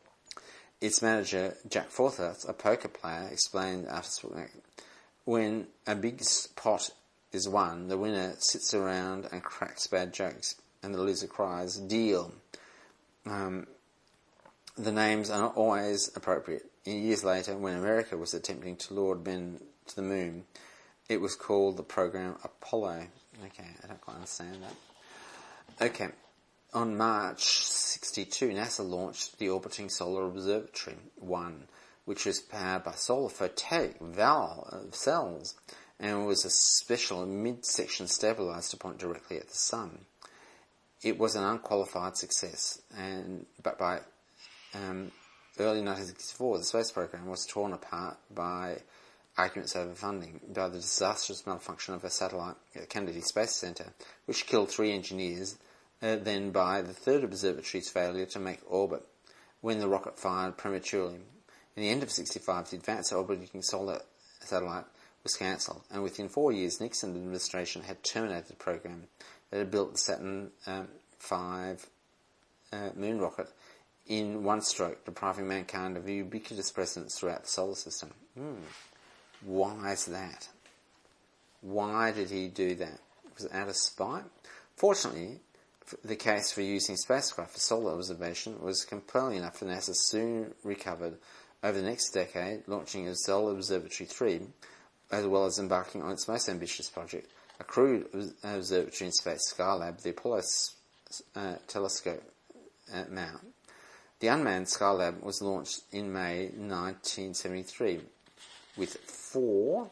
Its manager, Jack Forsyth, a poker player, explained after Sputnik, when a big pot is won, the winner sits around and cracks bad jokes, and the loser cries, "Deal." Um, the names are not always appropriate. Years later, when America was attempting to lure men to the moon, it was called the program Apollo. Okay, I don't quite understand that. Okay, on March sixty-two, NASA launched the Orbiting Solar Observatory one, which was powered by solar photovoltaic valve cells and was a special mid-section stabilizer to point directly at the sun. It was an unqualified success, and but by um, early nineteen sixty-four, the space program was torn apart by arguments over funding, by the disastrous malfunction of a satellite at the Kennedy Space Center, which killed three engineers, uh, then by the third observatory's failure to make orbit when the rocket fired prematurely. In the end of sixty-five, the Advanced Orbiting Solar Satellite was cancelled, and within four years, Nixon administration had terminated the program that had built the Saturn um, five uh, moon rocket in one stroke, depriving mankind of ubiquitous presence throughout the solar system. Hmm. Why is that? Why did he do that? Was it out of spite? Fortunately, the case for using spacecraft for solar observation was compelling enough for NASA soon recovered over the next decade, launching a Solar Observatory three, as well as embarking on its most ambitious project, a crewed observatory in space, Skylab, the Apollo uh, telescope uh, mount. The unmanned Skylab was launched in May nineteen seventy-three with four,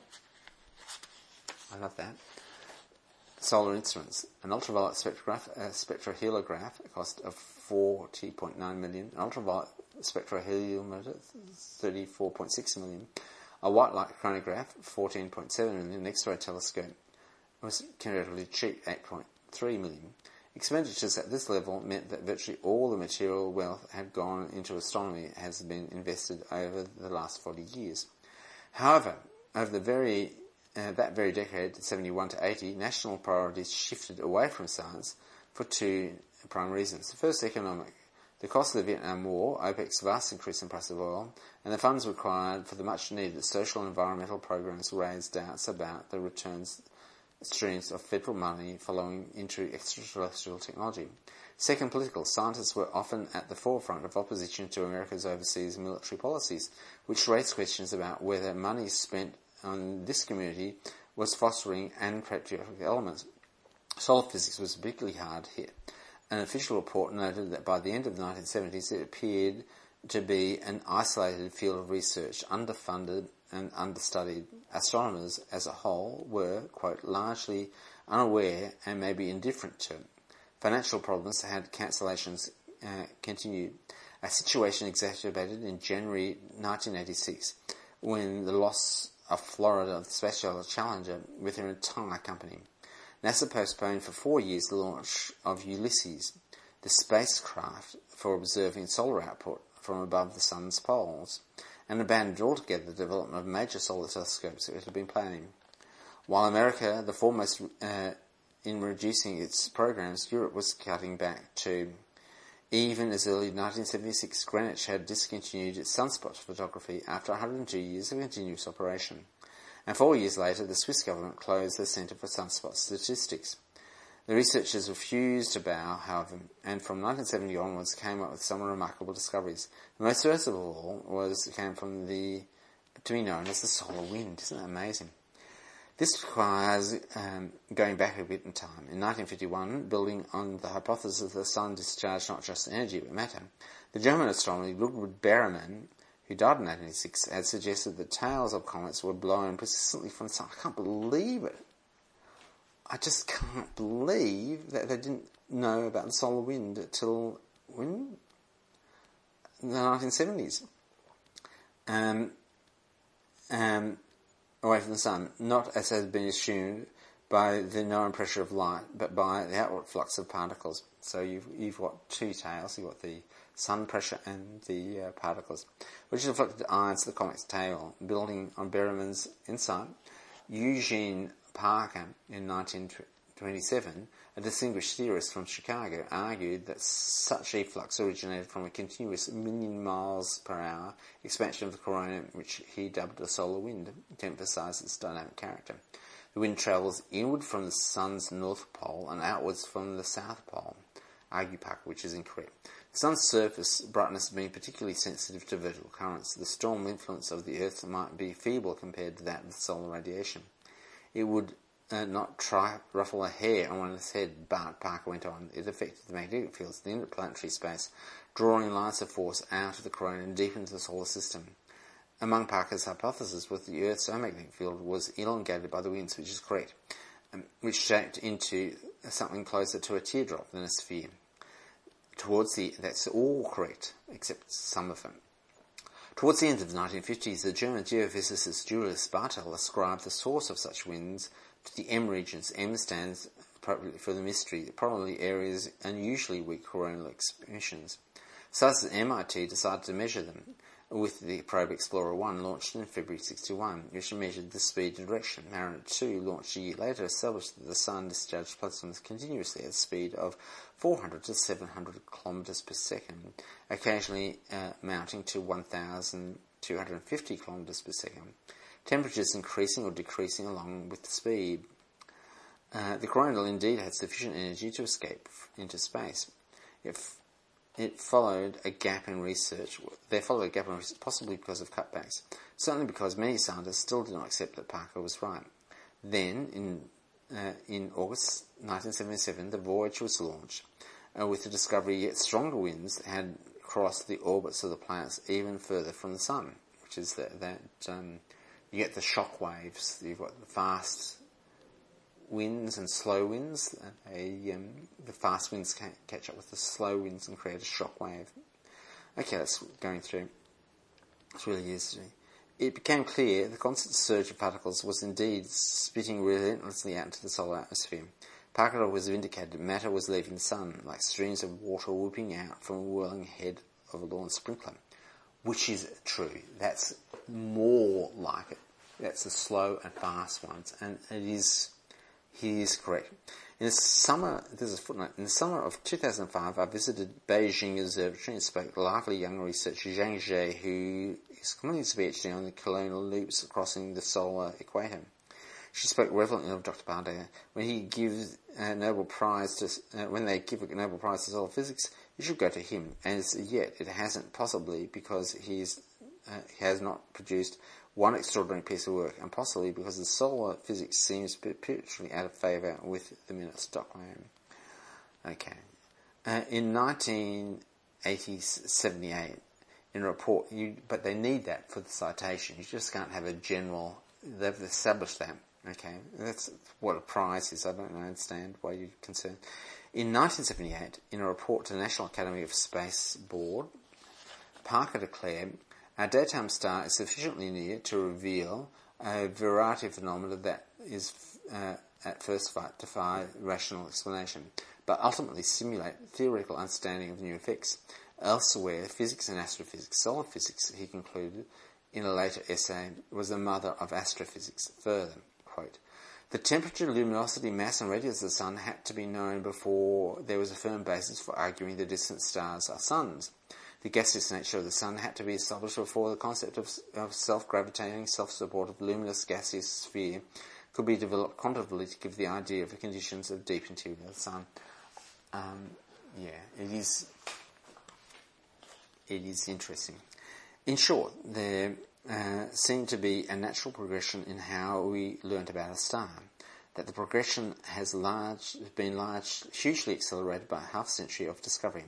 I love that, solar instruments, an ultraviolet spectrograph, a spectroheliograph, a cost of forty point nine million dollars, an ultraviolet spectroheliometer, thirty-four point six million dollars, a white light chronograph, fourteen point seven million dollars, an X-ray telescope was comparatively cheap, eight point three million dollars. Expenditures at this level meant that virtually all the material wealth had gone into astronomy has been invested over the last forty years. However, over the very uh, that very decade, seventy-one to eighty, national priorities shifted away from science for two prime reasons. The first, economic. The cost of the Vietnam War, OPEC's vast increase in price of oil, and the funds required for the much-needed social and environmental programs raised doubts about the returns streams of federal money following into extraterrestrial technology. Second, political. Scientists were often at the forefront of opposition to America's overseas military policies, which raised questions about whether money spent on this community was fostering unpatriotic elements. Solar physics was particularly hard hit. An official report noted that by the end of the nineteen seventies it appeared to be an isolated field of research, underfunded and understudied. Astronomers as a whole were, quote, largely unaware and maybe indifferent to it. Financial problems had cancellations uh, continued, a situation exacerbated in January nineteen eighty-six when the loss of Florida of the Space Shuttle Challenger with her entire company. NASA postponed for four years the launch of Ulysses, the spacecraft for observing solar output from above the sun's poles, and abandoned altogether the development of major solar telescopes it had been planning. While America, the foremost uh, in reducing its programs, Europe was cutting back too. Even as early as nineteen seventy-six, Greenwich had discontinued its sunspot photography after one hundred two years of continuous operation. And four years later, the Swiss government closed the Centre for Sunspot Statistics. The researchers refused to bow, however, and from nineteen seventy onwards came up with some remarkable discoveries. The most first of all was came from the to be known as the solar wind. Isn't that amazing? This requires um, going back a bit in time. In nineteen fifty-one, building on the hypothesis that the sun discharged not just energy but matter, the German astronomer Ludwig Behrmann, who died in nineteen eighty-six, had suggested that tails of comets were blown persistently from the sun. I can't believe it. I just can't believe that they didn't know about the solar wind until when? The nineteen seventies. Um, um, away from the sun, not as has been assumed by the known pressure of light, but by the outward flux of particles. So you've, you've got two tails. You've got the sun pressure and the uh, particles, which reflected ions of the comet's tail. Building on Behrmann's insight, Eugene Parker, in nineteen twenty-seven, a distinguished theorist from Chicago, argued that such efflux originated from a continuous million miles per hour expansion of the corona, which he dubbed a solar wind, to emphasize its dynamic character. The wind travels inward from the sun's north pole and outwards from the south pole, argued Parker, which is incorrect. The sun's surface brightness being particularly sensitive to vertical currents, the storm influence of the Earth might be feeble compared to that of the solar radiation. It would uh, not try ruffle a hair on one's head, but, Parker went on, it affected the magnetic fields in the interplanetary space, drawing lines of force out of the corona and deep into the solar system. Among Parker's hypotheses was the Earth's own magnetic field was elongated by the winds, which is correct, um, which shaped into something closer to a teardrop than a sphere. Towards the, that's all correct, except some of them. Towards the end of the nineteen fifties, the German geophysicist Julius Bartel ascribed the source of such winds to the M regions. M stands appropriately for the mystery, probably areas unusually weak coronal emissions. Scientists at M I T decided to measure them with the probe Explorer one, launched in February sixty-one, which measured the speed and direction. Mariner two, launched a year later, established that the sun discharged plasmas continuously at a speed of four hundred to seven hundred kilometres per second, occasionally uh, mounting to one thousand two hundred fifty kilometres per second. Temperatures increasing or decreasing along with the speed. Uh, the coronal indeed had sufficient energy to escape into space. If It followed a gap in research. There followed a gap in research, possibly because of cutbacks. Certainly because many scientists still did not accept that Parker was right. Then, in uh, in August nineteen seventy-seven, the Voyager was launched, uh, with the discovery yet stronger winds had crossed the orbits of the planets even further from the sun, which is that, that um, you get the shock waves. You've got the fast winds and slow winds. A, um, the fast winds can catch up with the slow winds and create a shock wave. Okay, that's going through. It really is. It became clear the constant surge of particles was indeed spitting relentlessly out into the solar atmosphere. Parker was vindicated that matter was leaving the sun, like streams of water whooping out from a whirling head of a lawn sprinkler. which is true. That's more like it. That's the slow and fast ones, and it is, he is correct. In the summer, there's a footnote, in the summer of two thousand five, I visited Beijing Observatory and spoke to lively young researcher Zhang Zhe, who is completing his PhD on the coronal loops crossing the solar equator. She spoke reverently of Doctor Bardet. When he gives a Nobel Prize to, uh, when they give a Nobel Prize to solar physics, you should go to him. As yet, it hasn't, possibly because he's, uh, he has not produced one extraordinary piece of work, and possibly because the solar physics seems perpetually out of favour with the men at Stockholm. Okay. Uh, in nineteen seventy-eight, in a report, you, but they need that for the citation. You just can't have a general, they've established that. Okay, that's what a prize is. I don't understand why you're concerned. In nineteen seventy-eight, in a report to the National Academy of Space Board, Parker declared, our daytime star is sufficiently near to reveal a variety of phenomena that is uh, at first sight defy rational explanation, but ultimately stimulate theoretical understanding of new effects. Elsewhere, physics and astrophysics, solar physics, he concluded in a later essay, was the mother of astrophysics. Further, quote, the temperature, luminosity, mass and radius of the sun had to be known before there was a firm basis for arguing the distant stars are suns. The gaseous nature of the sun had to be established before the concept of, of self-gravitating, self-supportive, luminous gaseous sphere could be developed quantitatively to give the idea of the conditions of deep interior of the sun. Um, yeah, it is. It is interesting. In short, there uh, seemed to be a natural progression in how we learnt about a star. That the progression has large, been large, hugely accelerated by a half century of discovery.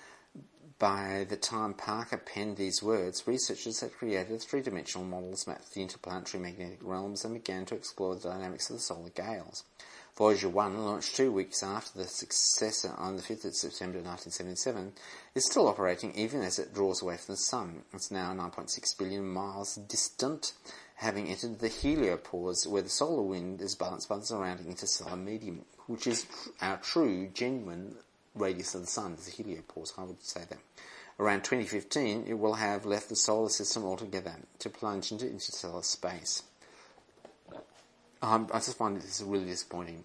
By the time Parker penned these words, researchers had created three-dimensional models mapped to the interplanetary magnetic realms and began to explore the dynamics of the solar gales. Voyager one, launched two weeks after the successor on the fifth of September nineteen seventy-seven, is still operating even as it draws away from the Sun. It's now nine point six billion miles distant, having entered the heliopause, where the solar wind is balanced by the surrounding interstellar medium, which is our true, genuine radius of the Sun, is the heliopause, I would say that. Around twenty fifteen, it will have left the solar system altogether to plunge into interstellar space. Um, I just find this really disappointing.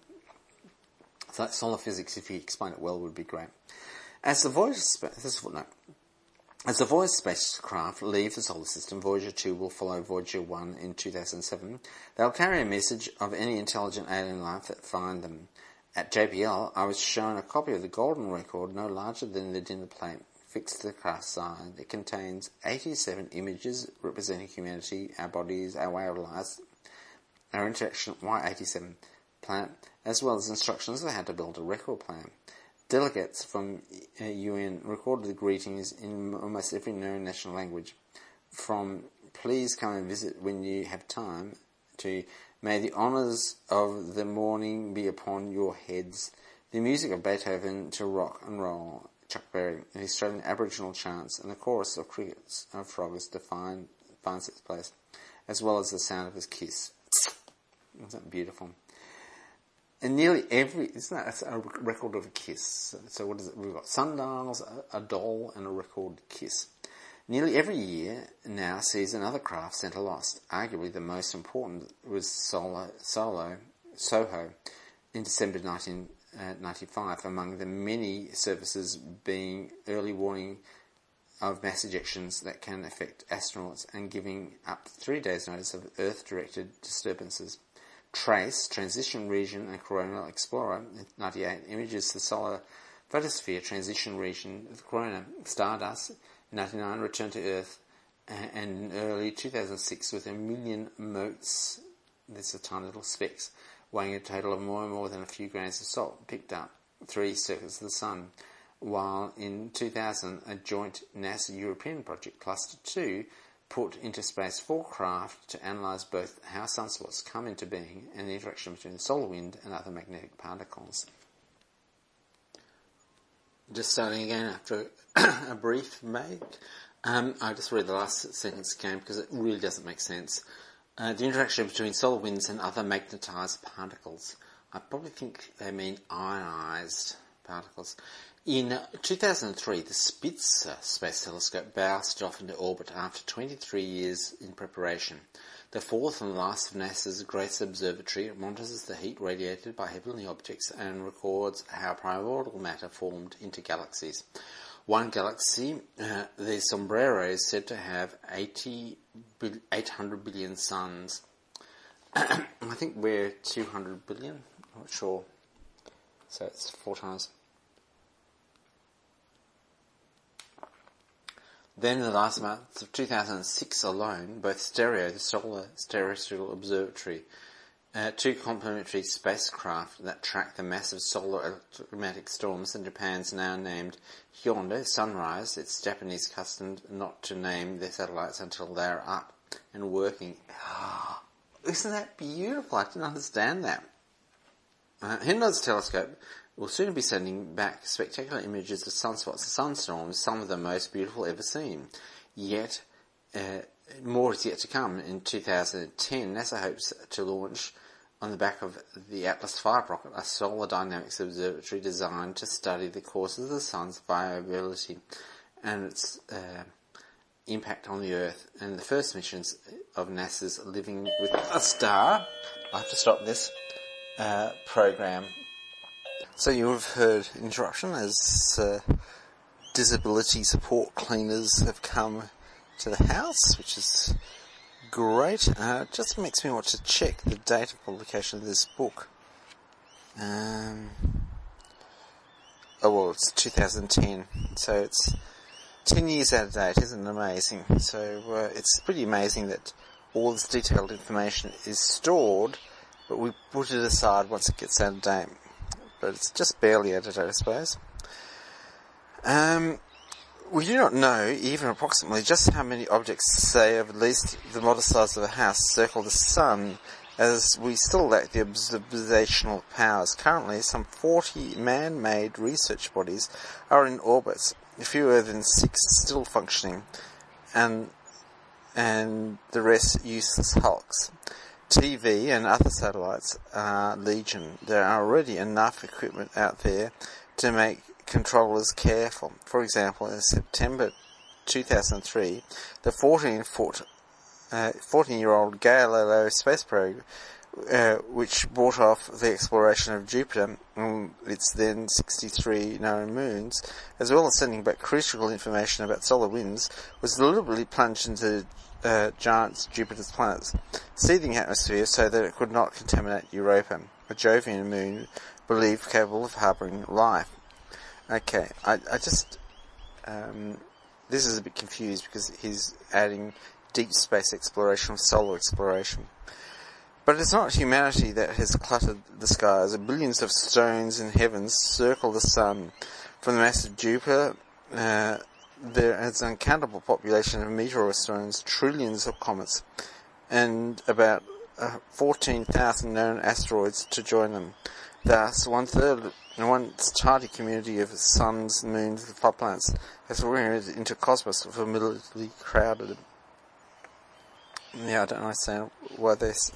So solar physics, if you explain it well, would be great. As the Voyager, this is footnote. As the Voyager spacecraft leave the solar system, Voyager two will follow Voyager one in two thousand seven. They'll carry a message of any intelligent alien life that find them. At J P L, I was shown a copy of the Golden Record, no larger than the dinner plate, fixed to the craft's side. It contains eighty-seven images representing humanity, our bodies, our way of life, our interaction with Y eighty-seven planet, as well as instructions on how to build a record player. Delegates from uh, U N recorded the greetings in almost every known national language, from please come and visit when you have time, to may the honours of the morning be upon your heads, the music of Beethoven to rock and roll, Chuck Berry, the Australian Aboriginal chants, and the chorus of crickets of frogs define, finds its place, as well as the sound of his kiss. Isn't that beautiful? And nearly every, isn't that a record of a kiss? So, so what is it? We've got sundials, a, a doll, and a record kiss. Nearly every year now sees another craft sent aloft. Arguably the most important was Solo, Solo, Soho in December nineteen ninety-five, among the many services being early warning of mass ejections that can affect astronauts and giving up to three days' notice of Earth-directed disturbances. Trace, Transition Region and Coronal Explorer, ninety-eight, images the solar photosphere transition region of the corona. Stardust, ninety-nine, returned to Earth, and in early two thousand six with a million motes, there's a tiny little specks, weighing a total of more and more than a few grains of salt, picked up three circuits of the Sun, while in two thousand a joint NASA European project, Cluster two, put into space four craft to analyse both how sunspots come into being and the interaction between the solar wind and other magnetic particles. Just starting again after a brief break, um, I just read the last sentence again because it really doesn't make sense. Uh, the interaction between solar winds and other magnetised particles. I probably think they mean ionised particles. In two thousand three, the Spitzer Space Telescope bounced off into orbit after twenty-three years in preparation. The fourth and last of NASA's greatest observatory monitors the heat radiated by heavenly objects and records how primordial matter formed into galaxies. One galaxy, uh, the Sombrero, is said to have eighty, eight hundred billion suns. I think we're two hundred billion, I'm not sure. So it's four times. Then in the last month of two thousand six alone, both STEREO, the Solar Terrestrial Observatory, uh, two complementary spacecraft that track the massive solar electromagnetic storms in Japan's now named Hyundai Sunrise. It's Japanese custom not to name their satellites until they're up and working. Oh, isn't that beautiful? I didn't understand that. Uh, Hyundai's telescope will soon be sending back spectacular images of sunspots and sunstorms, some of the most beautiful ever seen. Yet, uh, more is yet to come. In two thousand ten, NASA hopes to launch, on the back of the Atlas five rocket, a solar dynamics observatory designed to study the courses of the sun's viability and its uh, impact on the Earth. And the first missions of NASA's Living with a Star, I have to stop this uh, program. So you have heard interruption as uh, disability support cleaners have come to the house, which is great. Uh, it just makes me want to check the date of publication of this book. Um, oh well, it's two thousand ten, so it's ten years out of date. Isn't it amazing? So uh, it's pretty amazing that all this detailed information is stored, but we put it aside once it gets out of date. But it's just barely out of date, I suppose. Um, we do not know, even approximately, just how many objects, say, of at least the modest size of a house, circle the sun, as we still lack the observational powers. Currently, some forty man-made research bodies are in orbit, fewer than six still functioning, and and the rest useless hulks. T V and other satellites are legion. There are already enough equipment out there to make controllers careful. For example, in September two thousand three, the fourteen-foot, uh, fourteen-year-old Galileo space probe, uh, which brought off the exploration of Jupiter and its then sixty-three known moons, as well as sending back critical information about solar winds, was deliberately plunged into Uh, giant Jupiter's planets, seething atmosphere so that it could not contaminate Europa, a Jovian moon believed capable of harbouring life. Okay, I, I just, um, this is a bit confused because he's adding deep space exploration with solar exploration. But it's not humanity that has cluttered the skies. Billions of stones in heavens circle the sun. From the massive Jupiter, uh, there is an uncountable population of meteor stones, trillions of comets, and about uh, fourteen thousand known asteroids to join them. Thus, one-third, once tidy community of suns, moons, and hot planets has rendered into cosmos familiarly crowded. Yeah, I don't understand why this,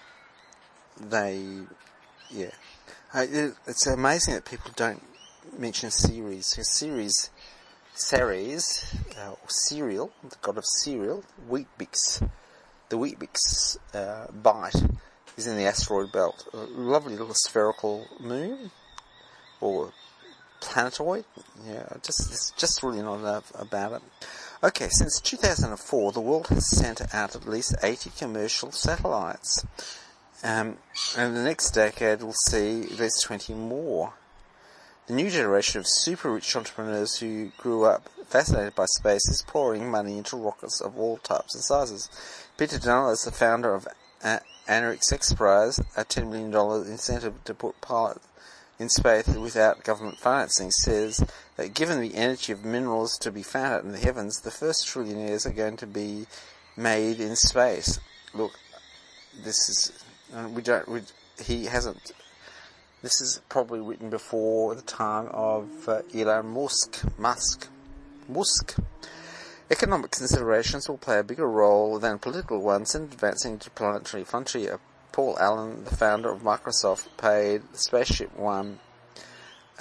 they, yeah. Uh, it, it's amazing that people don't mention Ceres. Ceres Ceres, uh, or cereal, the god of cereal, Weet-Bix. The Weet-Bix uh, bite is in the asteroid belt. A lovely little spherical moon, or planetoid. Yeah, just it's just really not enough about it. Okay, since two thousand four, the world has sent out at least eighty commercial satellites. Um, and the next decade will see at least twenty more. The new generation of super-rich entrepreneurs who grew up fascinated by space is pouring money into rockets of all types and sizes. Peter Dunlop, the founder of uh, Anarix X Prize, a ten million dollars incentive to put pilots in space without government financing, says that given the energy of minerals to be found out in the heavens, the first trillionaires are going to be made in space. Look, this is... Uh, we don't... We, he hasn't... This is probably written before the time of uh, Elon Musk. Musk. Musk. Economic considerations will play a bigger role than political ones in advancing the planetary frontier. Paul Allen, the founder of Microsoft, paid Spaceship One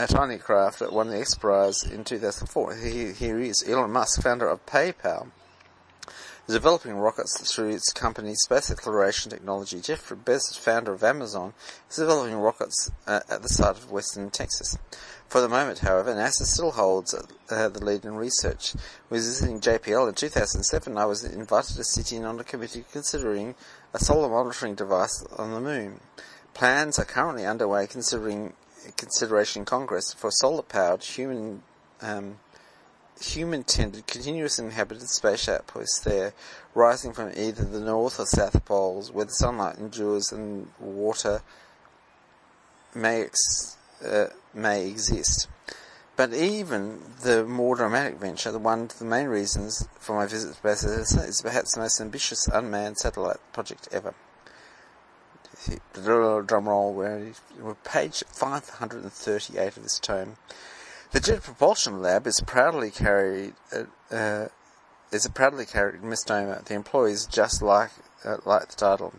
a tiny craft that won the X Prize in two thousand four. Here, here he is, Elon Musk, founder of PayPal, developing rockets through its company Space Exploration Technology. Jeff Bezos, founder of Amazon, is developing rockets uh, at the site of Western Texas. For the moment, however, NASA still holds uh, the lead in research. When visiting J P L in two thousand seven, I was invited to sit in on a committee considering a solar monitoring device on the moon. Plans are currently underway considering consideration in Congress for solar-powered human um, human-tended continuous inhabited space outposts there, rising from either the north or south poles, where the sunlight endures and water may ex- uh, may exist. But even the more dramatic venture, the one of the main reasons for my visit to Bezos, is perhaps the most ambitious unmanned satellite project ever. Drum roll, we're page five hundred thirty-eight of this tome. The Jet Propulsion Lab is proudly carried uh, uh, is a proudly carried misnomer. The employees just like uh, like the title.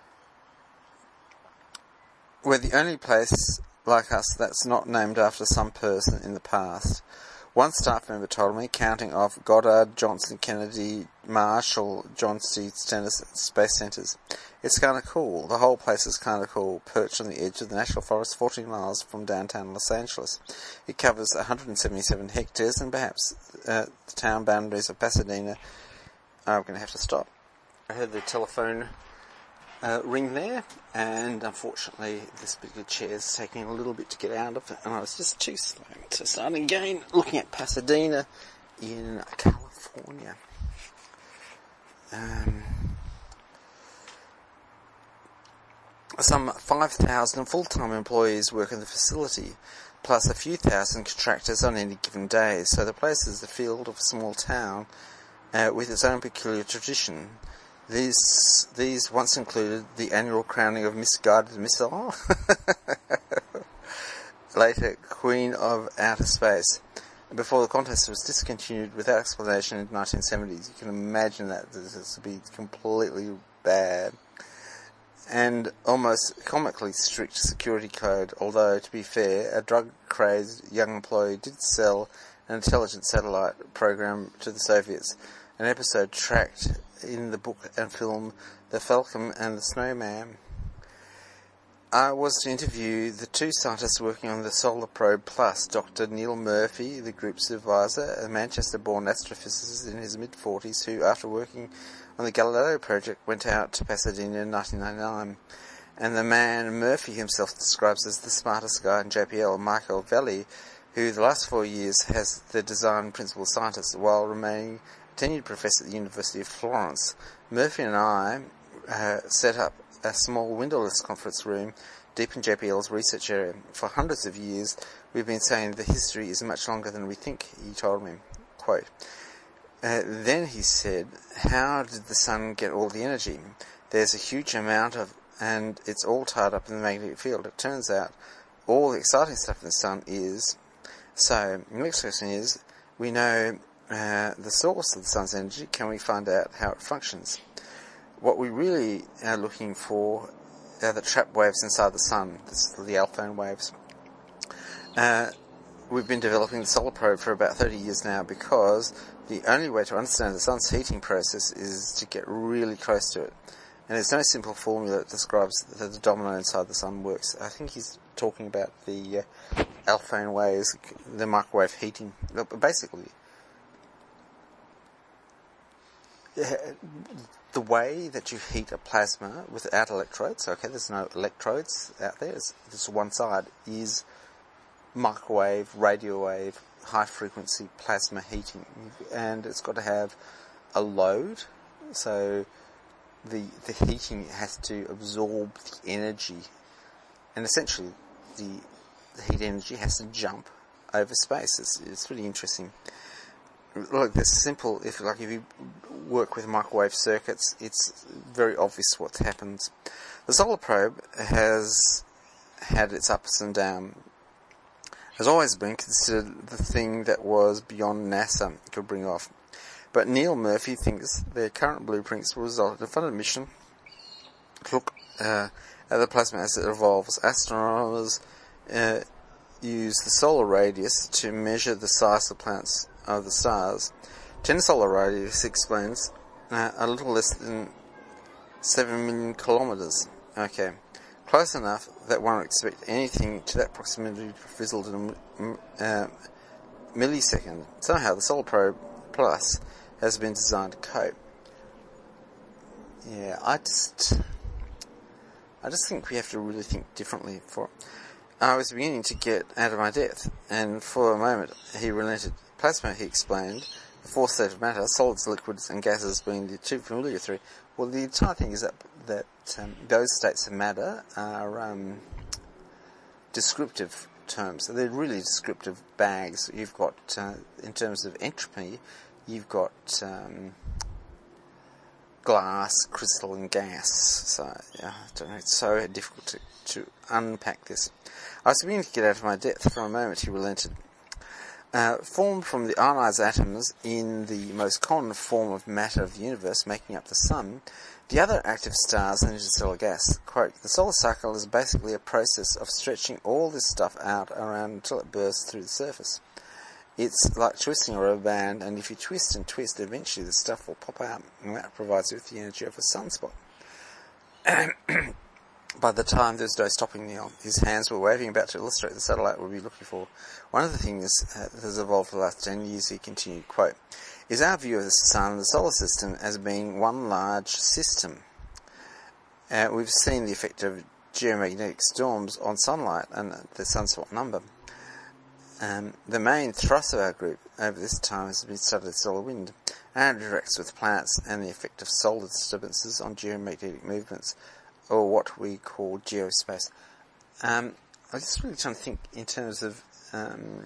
We're the only place like us that's not named after some person in the past. One staff member told me, counting off Goddard, Johnson, Kennedy, Marshall, John C. Stennis space centres. It's kind of cool. The whole place is kind of cool, perched on the edge of the National Forest fourteen miles from downtown Los Angeles. It covers one hundred seventy-seven hectares and perhaps uh, the town boundaries of Pasadena. I'm going to have to stop. I heard the telephone uh, ring there, and unfortunately this big chair is taking a little bit to get out of it, and I was just too slow to start again looking at Pasadena in California. Um... Some five thousand full-time employees work in the facility, plus a few thousand contractors on any given day, so the place is the field of a small town uh, with its own peculiar tradition. These these once included the annual crowning of Misguided Missile, later Queen of Outer Space, before the contest was discontinued without explanation in the nineteen seventies. You can imagine that this would be completely bad. And almost comically strict security code, although, to be fair, a drug-crazed young employee did sell an intelligent satellite program to the Soviets, an episode tracked in the book and film The Falcon and the Snowman. I was to interview the two scientists working on the Solar Probe Plus, Doctor Neil Murphy, the group's advisor, a Manchester-born astrophysicist in his mid-forties who, after working on the Galileo project, went out to Pasadena in nineteen ninety-nine, and the man Murphy himself describes as the smartest guy in J P L, Michael Velli, who the last four years has the design principal scientist while remaining a tenured professor at the University of Florence. Murphy and I uh, set up a small windowless conference room deep in J P L's research area. For hundreds of years, we've been saying the history is much longer than we think, he told me. Quote, Uh, then he said, how did the sun get all the energy? There's a huge amount of, and it's all tied up in the magnetic field. It turns out all the exciting stuff in the sun is, so the next question is, we know uh, the source of the sun's energy, can we find out how it functions? What we really are looking for are the trapped waves inside the sun, this is the Alphone waves. Uh, we've been developing the Solar Probe for about thirty years now because the only way to understand the sun's heating process is to get really close to it. And there's no simple formula that describes that the domino inside the sun works. I think he's talking about the uh, Alphone waves, the microwave heating. Basically, the way that you heat a plasma without electrodes, okay, there's no electrodes out there, it's just one side, is microwave, radio wave, high-frequency plasma heating, and it's got to have a load, so the the heating has to absorb the energy, and essentially the, the heat energy has to jump over space. It's, it's really interesting. Look, it's simple. If like if you work with microwave circuits, it's very obvious what happens. The Solar Probe has had its ups and downs. Has always been considered the thing that was beyond NASA could bring off. But Neil Murphy thinks their current blueprints will result in a funded mission to look uh, at the plasma as it evolves. Astronomers uh, use the solar radius to measure the size of planets of the stars. ten solar radius explains uh, a little less than seven million kilometres. Okay, close enough that one would expect anything to that proximity to fizzle in a uh, millisecond. Somehow the Solar Probe Plus has been designed to cope. Yeah, I just, I just think we have to really think differently. For I was beginning to get out of my depth, and for a moment he relented. Plasma, he explained, the fourth state of matter, solids, liquids, and gases being the two familiar three. Well, the entire thing is that that um, those states of matter are um, descriptive terms. So they're really descriptive bags. You've got, uh, in terms of entropy, you've got um, glass, crystal, and gas. So yeah, I don't know, it's so difficult to, to unpack this. I was beginning to get out of my depth. For a moment, he relented. Uh, formed from the ionized atoms in the most common form of matter of the universe, making up the sun, the other active stars and interstellar gas. Quote, the solar cycle is basically a process of stretching all this stuff out around until it bursts through the surface. It's like twisting a rubber band, and if you twist and twist, eventually the stuff will pop out, and that provides you with the energy of a sunspot. By the time there's no stopping Neil, his hands were waving about to illustrate the satellite we'll be looking for. One of the things uh, that has evolved for the last ten years, he continued, quote, is our view of the sun and the solar system as being one large system. Uh, we've seen the effect of geomagnetic storms on sunlight and the sunspot number. Um, the main thrust of our group over this time has been study of solar wind, and it interacts with planets and the effect of solar disturbances on geomagnetic movements, or what we call geospace. Um, I was just really trying to think in terms of, um,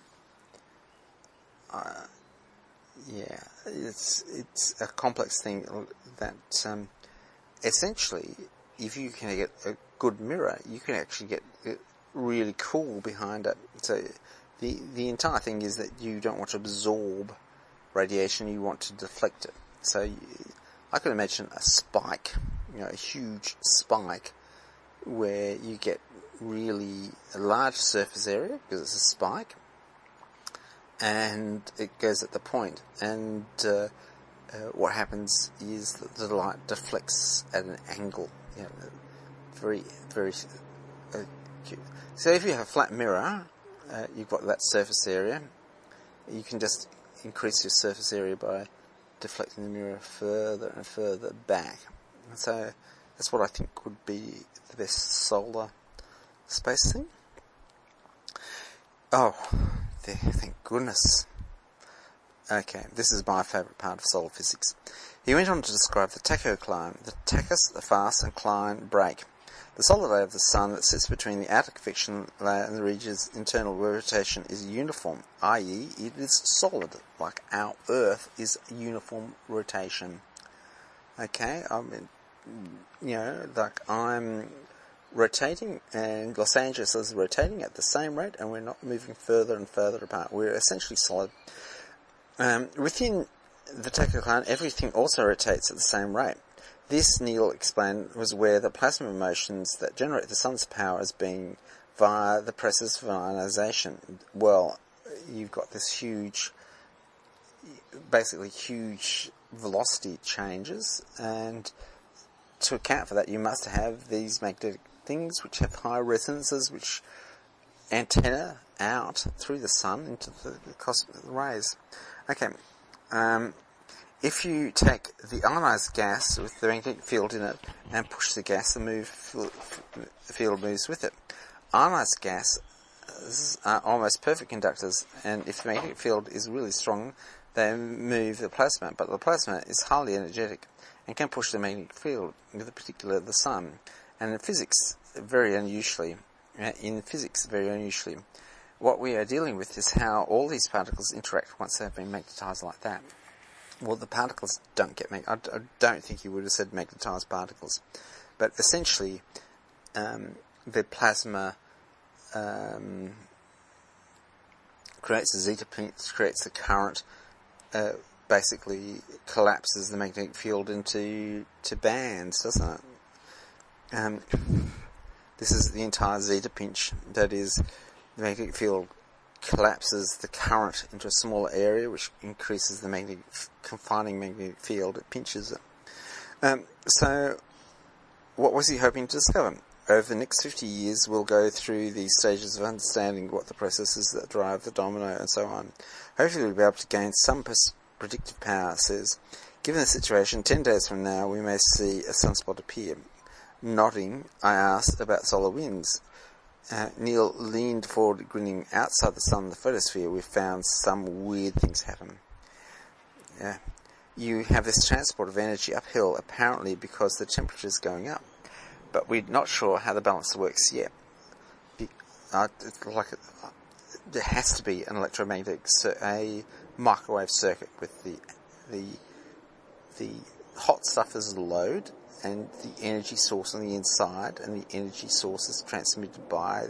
uh, yeah, it's it's a complex thing that um, essentially, if you can get a good mirror, you can actually get it really cool behind it. So the the entire thing is that you don't want to absorb radiation, you want to deflect it. So you, I could imagine a spike, you know, a huge spike where you get really a large surface area because it's a spike, and it goes at the point, and uh, uh, what happens is that the light deflects at an angle, you know, very, very uh, cute. So if you have a flat mirror, uh, you've got that surface area, you can just increase your surface area by deflecting the mirror further and further back. And so that's what I think would be the best solar space thing. Oh, there, thank goodness. Okay, this is my favourite part of solar physics. He went on to describe the tachocline, the tachus, the fast and cline break. The solid layer of the sun that sits between the outer convection layer and the region's internal rotation is uniform, that is, it is solid, like our Earth is uniform rotation. Okay, I mean, you know, like I'm rotating and Los Angeles is rotating at the same rate, and we're not moving further and further apart. We're essentially solid. Um, within the tachocline, everything also rotates at the same rate. This, Neil explained, was where the plasma motions that generate the sun's power is being via the process of ionization. Well, you've got this huge, basically huge velocity changes, and to account for that you must have these magnetic things which have high resonances, which antenna out through the sun into the cosmic rays. Okay, um... if you take the ionized gas with the magnetic field in it and push the gas, the move field moves with it. Ionized gases are almost perfect conductors, and if the magnetic field is really strong, they move the plasma, but the plasma is highly energetic and can push the magnetic field, in particular the sun. And in physics, very unusually, in physics, very unusually, what we are dealing with is how all these particles interact once they've been magnetized like that. Well, the particles don't get mag- I, I don't think you would have said magnetized particles, but essentially, um, the plasma um, creates a zeta pinch, creates the current, uh, basically collapses the magnetic field into to bands, doesn't it? Um, this is the entire zeta pinch that is the magnetic field collapses the current into a smaller area, which increases the magnetic, confining magnetic field. It pinches it. Um, so, what was he hoping to discover? Over the next fifty years, we'll go through these stages of understanding what the processes that drive the domino and so on. Hopefully we'll be able to gain some pers- predictive power, says. Given the situation, ten days from now, we may see a sunspot appear. Nodding, I asked about solar winds. Uh, Neil leaned forward, grinning. Outside the sun, the photosphere, we've found some weird things happen. Yeah. You have this transport of energy uphill, apparently because the temperature is going up. But we're not sure how the balance works yet. Be, uh, like a, there has to be an electromagnetic, cir- a microwave circuit with the the the hot stuff as a load, and the energy source on the inside, and the energy source is transmitted by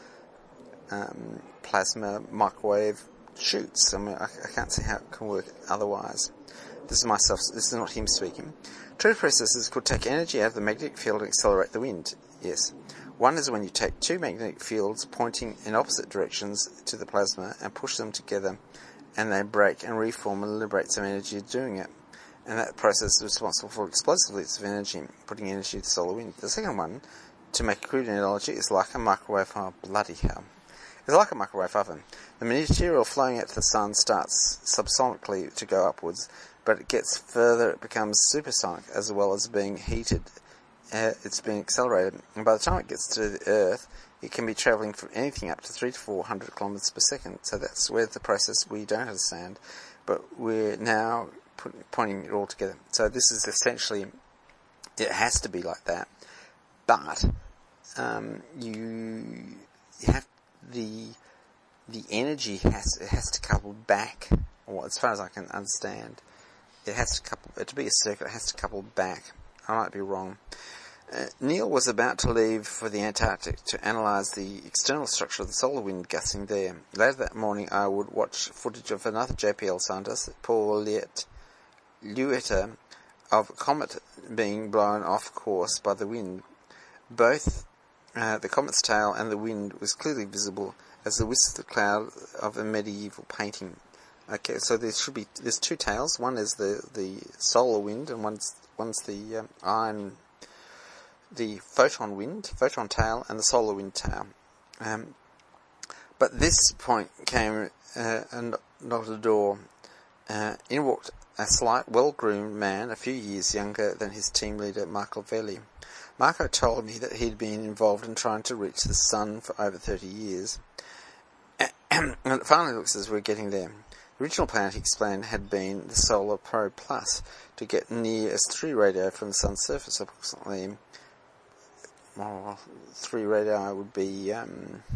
um, plasma microwave shoots. I mean, I, I can't see how it can work otherwise. This is myself. This is not him speaking. Two processes could take energy out of the magnetic field and accelerate the wind. Yes. One is when you take two magnetic fields pointing in opposite directions to the plasma and push them together, and they break and reform and liberate some energy doing it. And that process is responsible for explosive leaps of energy, putting energy to the solar wind. The second one, to make a crude analogy, is like a microwave oven. Oh, bloody hell. It's like a microwave oven. The material flowing out to the sun starts subsonically to go upwards, but it gets further, it becomes supersonic, as well as being heated. Uh, it's being accelerated, and by the time it gets to the Earth, it can be travelling from anything up to three to four hundred kilometres per second. So that's where the process we don't understand, but we're now put, pointing it all together. So this is essentially, it has to be like that, but um, you have the the energy has it has to couple back, or as far as I can understand. It has to couple, to be a circuit, it has to couple back. I might be wrong. Uh, Neil was about to leave for the Antarctic to analyse the external structure of the solar wind gusting there. Later that morning, I would watch footage of another J P L scientist, Paul Lueter, of a comet being blown off course by the wind. Both uh, the comet's tail and the wind was clearly visible as the wisp of the cloud of a medieval painting. Okay, so there should be there's two tails. One is the, the solar wind, and one's one's the um, iron, the photon wind, photon tail, and the solar wind tail. Um, but this point came uh, and knocked at the door. Uh, in walked a slight, well-groomed man, a few years younger than his team leader, Marco Velli. Marco told me that he'd been involved in trying to reach the sun for over thirty years, and it finally looks as we're getting there. The original plan, he explained, had been the Solar Probe Plus, to get near S three radio from the sun's surface. Approximately, well, three radii would be, um,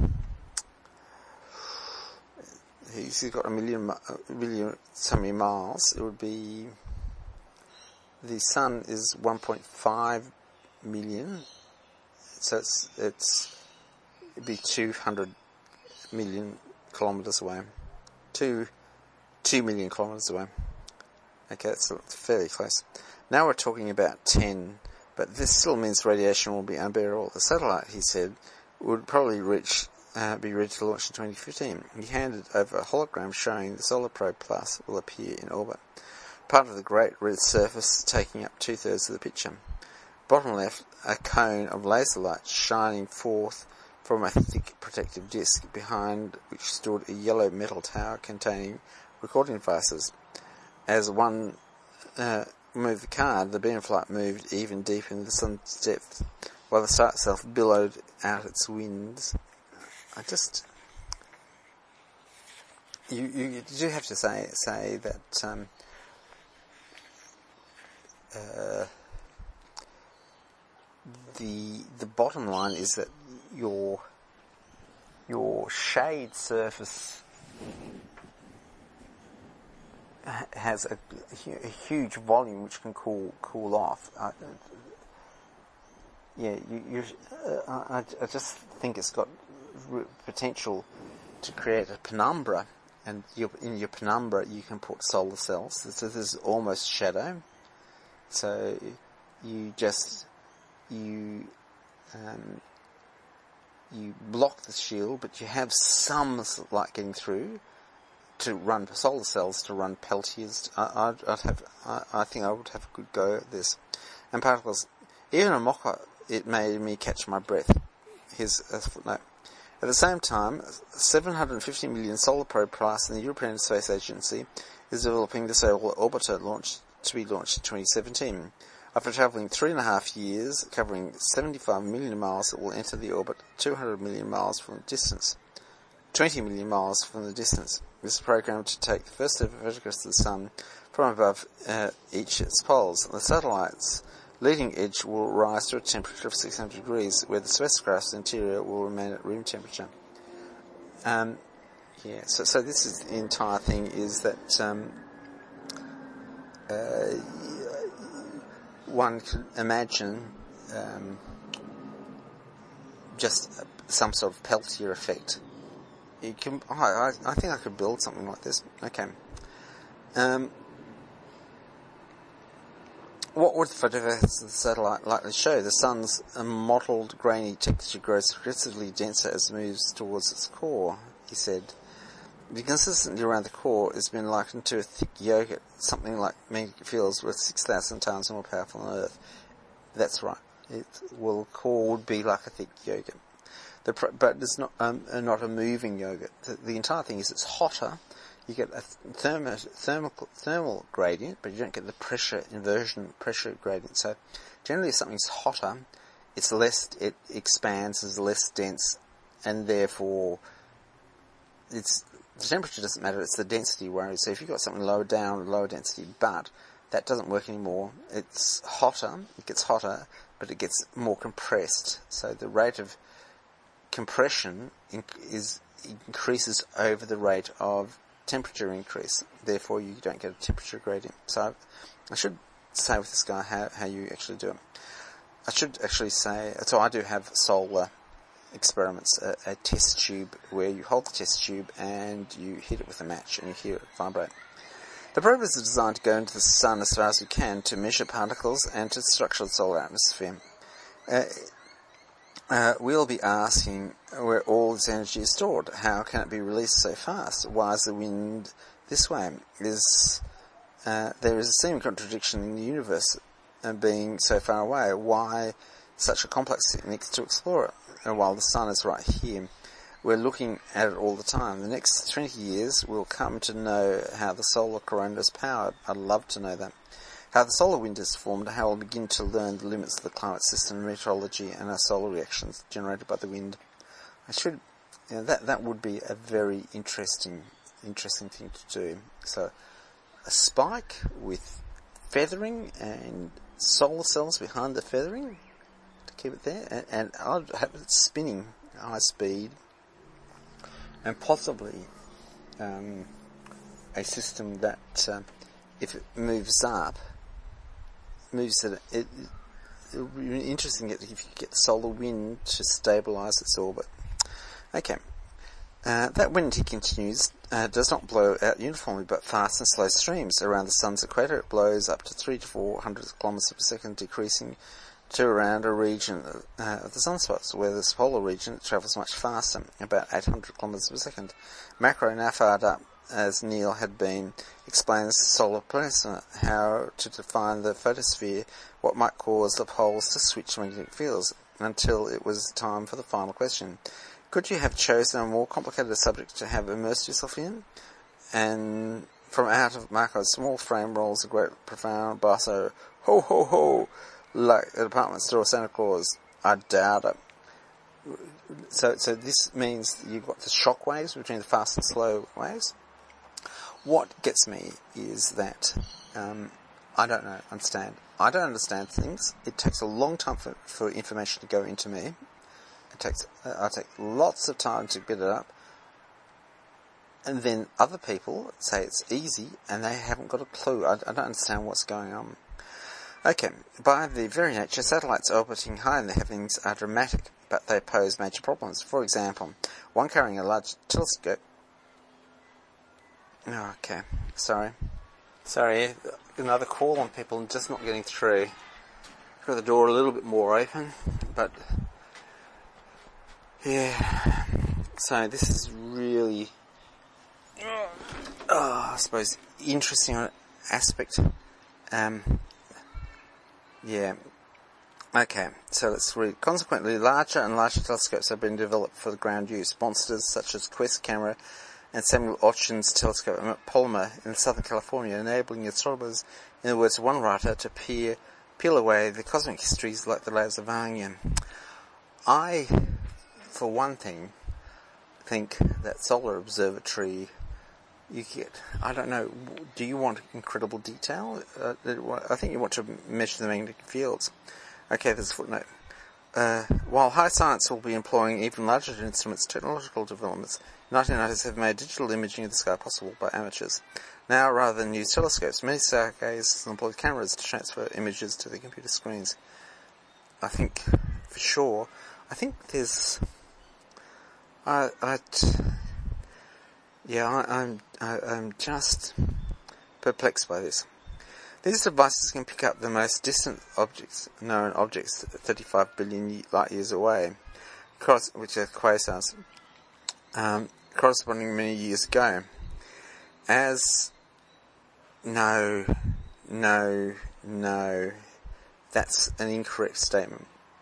he's got a million, a million, so many miles. It would be, the sun is one point five million, so it's, it's, it'd be two hundred million kilometres away. Two, two million kilometres away. Okay, that's fairly close. Now we're talking about ten, but this still means radiation will be unbearable. The satellite, he said, would probably reach, uh, be ready to launch in twenty fifteen. He handed over a hologram showing the Solar Probe Plus will appear in orbit, part of the great red surface taking up two-thirds of the picture. Bottom left, a cone of laser light shining forth from a thick protective disc, behind which stood a yellow metal tower containing recording devices. As one uh, moved the card, the beam of light moved even deeper into the sun's depth, while the star itself billowed out its winds. I just... You, you, you do have to say say that um, uh, the the bottom line is that your your shade surface has a, a huge volume which can cool cool off. Uh, yeah, you, you, uh, I, I just think it's got potential to create a penumbra, and your, in your penumbra you can put solar cells. So there's almost shadow. So you just you um, you block the shield, but you have some light getting through to run solar cells, to run Peltiers. I, I'd, I'd have, I, I think I would have a good go at this. And particles, even a mocha, it made me catch my breath. Here's a footnote. At the same time, seven hundred fifty million Solar Probe Plus in the European Space Agency is developing the Solar Orbiter launched to be launched in twenty seventeen. After travelling three and a half years, covering seventy-five million miles, it will enter the orbit two hundred million miles from the distance, twenty million miles from the distance. This is programmed to take the first ever photographs of the Sun from above uh, each its poles. The satellite's leading edge will rise to a temperature of six hundred degrees, where the spacecraft's interior will remain at room temperature. Um, yeah, so, so this is the entire thing, is that um, uh, one can imagine um, just some sort of Peltier effect. You can, oh, I, I think I could build something like this. Okay. Um, what would the photographs of the satellite likely show? The Sun's mottled, grainy texture grows progressively denser as it moves towards its core, he said. The consistency around the core has been likened to a thick yogurt, something like magnetic fields worth six thousand times more powerful on Earth. That's right. It, well, the core would be like a thick yogurt. The pr- but it's not um, not a moving yogurt. The, the entire thing is it's hotter. You get a thermo, thermal, thermal gradient, but you don't get the pressure inversion, pressure gradient. So generally if something's hotter, it's less, it expands, is less dense, and therefore it's, the temperature doesn't matter, it's the density worries. So if you've got something lower down, lower density, but that doesn't work anymore, it's hotter, it gets hotter, but it gets more compressed. So the rate of compression is increases over the rate of temperature increase. Therefore, you don't get a temperature gradient. So I should say with this guy how, how you actually do it. I should actually say, so I do have solar experiments, a, a test tube where you hold the test tube and you hit it with a match and you hear it vibrate. The probe is designed to go into the Sun as far as we can to measure particles and to structure the solar atmosphere. Uh, Uh, we'll be asking where all this energy is stored. How can it be released so fast? Why is the wind this way? Is, uh, there is a seeming contradiction in the universe uh, being so far away. Why such a complex technique to explore it? And while the Sun is right here, we're looking at it all the time. The next twenty years we'll come to know how the solar corona is powered. I'd love to know that. How the solar wind is formed, how we'll begin to learn the limits of the climate system, meteorology, and our solar reactions generated by the wind. I should, you know, that that would be a very interesting, interesting thing to do. So, a spike with feathering and solar cells behind the feathering to keep it there, and, and I'd have it spinning at high speed, and possibly um, a system that, uh, if it moves up, moves it, it, it would be interesting if you get the solar wind to stabilise its orbit. Okay, uh, that wind, he continues, uh, does not blow out uniformly but fast and slow streams. Around the Sun's equator it blows up to three to four hundred kilometres per second, decreasing to around a region of, uh, of the sunspots, where the polar region it travels much faster, about eight hundred kilometres per second. Macro now fired up, as Neil had been, explains solar plasma, how to define the photosphere, what might cause the poles to switch magnetic fields, until it was time for the final question. Could you have chosen a more complicated subject to have immersed yourself in? And from out of Marco's small frame rolls a great profound basso, ho ho ho, like a department store Santa Claus. I doubt it. So, so this means that you've got the shock waves between the fast and slow waves. What gets me is that um, I don't know, understand. I don't understand things. It takes a long time for, for information to go into me. It takes uh, I take lots of time to get it up. And then other people say it's easy, and they haven't got a clue. I, I don't understand what's going on. Okay, by their very nature, satellites orbiting high in the heavens are dramatic, but they pose major problems. For example, one carrying a large telescope. Oh, okay, sorry. Sorry, another call on people and just not getting through. Got the door a little bit more open, but Yeah. So this is really, oh, I suppose, interesting aspect. Um, yeah. Okay, so let's read. Consequently, larger and larger telescopes have been developed for the ground use. Monsters such as Quest Camera and Samuel Oschen's telescope at Palmer in Southern California, enabling astronomers, in the words of one writer, to peer, peel away the cosmic histories like the layers of onion. I, for one thing, think that Solar Observatory, you get, I don't know, do you want incredible detail? Uh, I think you want to measure the magnetic fields. Okay, there's a footnote. Uh, while high science will be employing even larger instruments, technological developments in the nineteen nineties have made digital imaging of the sky possible by amateurs. Now, rather than use telescopes, many stargazers employ cameras to transfer images to their computer screens. I think, for sure, I think there's... I, I, yeah, I, I'm, I, I'm just perplexed by this. These devices can pick up the most distant objects, known objects, thirty-five billion light years away, which are quasars, um, corresponding many years ago. As, no, no, no, that's an incorrect statement.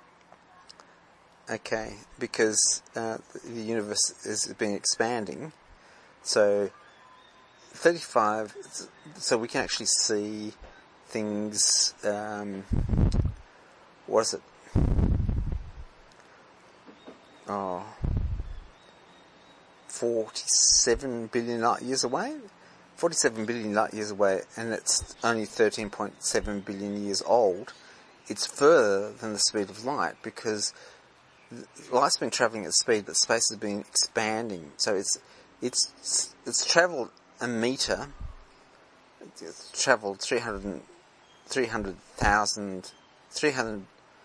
Okay, because uh, the universe has been expanding, so thirty-five, so we can actually see things, um, what is it? Oh, forty-seven billion light years away? forty-seven billion light years away, and it's only thirteen point seven billion years old. It's further than the speed of light, because light's been travelling at a speed that space has been expanding. So it's it's it's travelled a metre. It's travelled three hundred three hundred thousand three hundred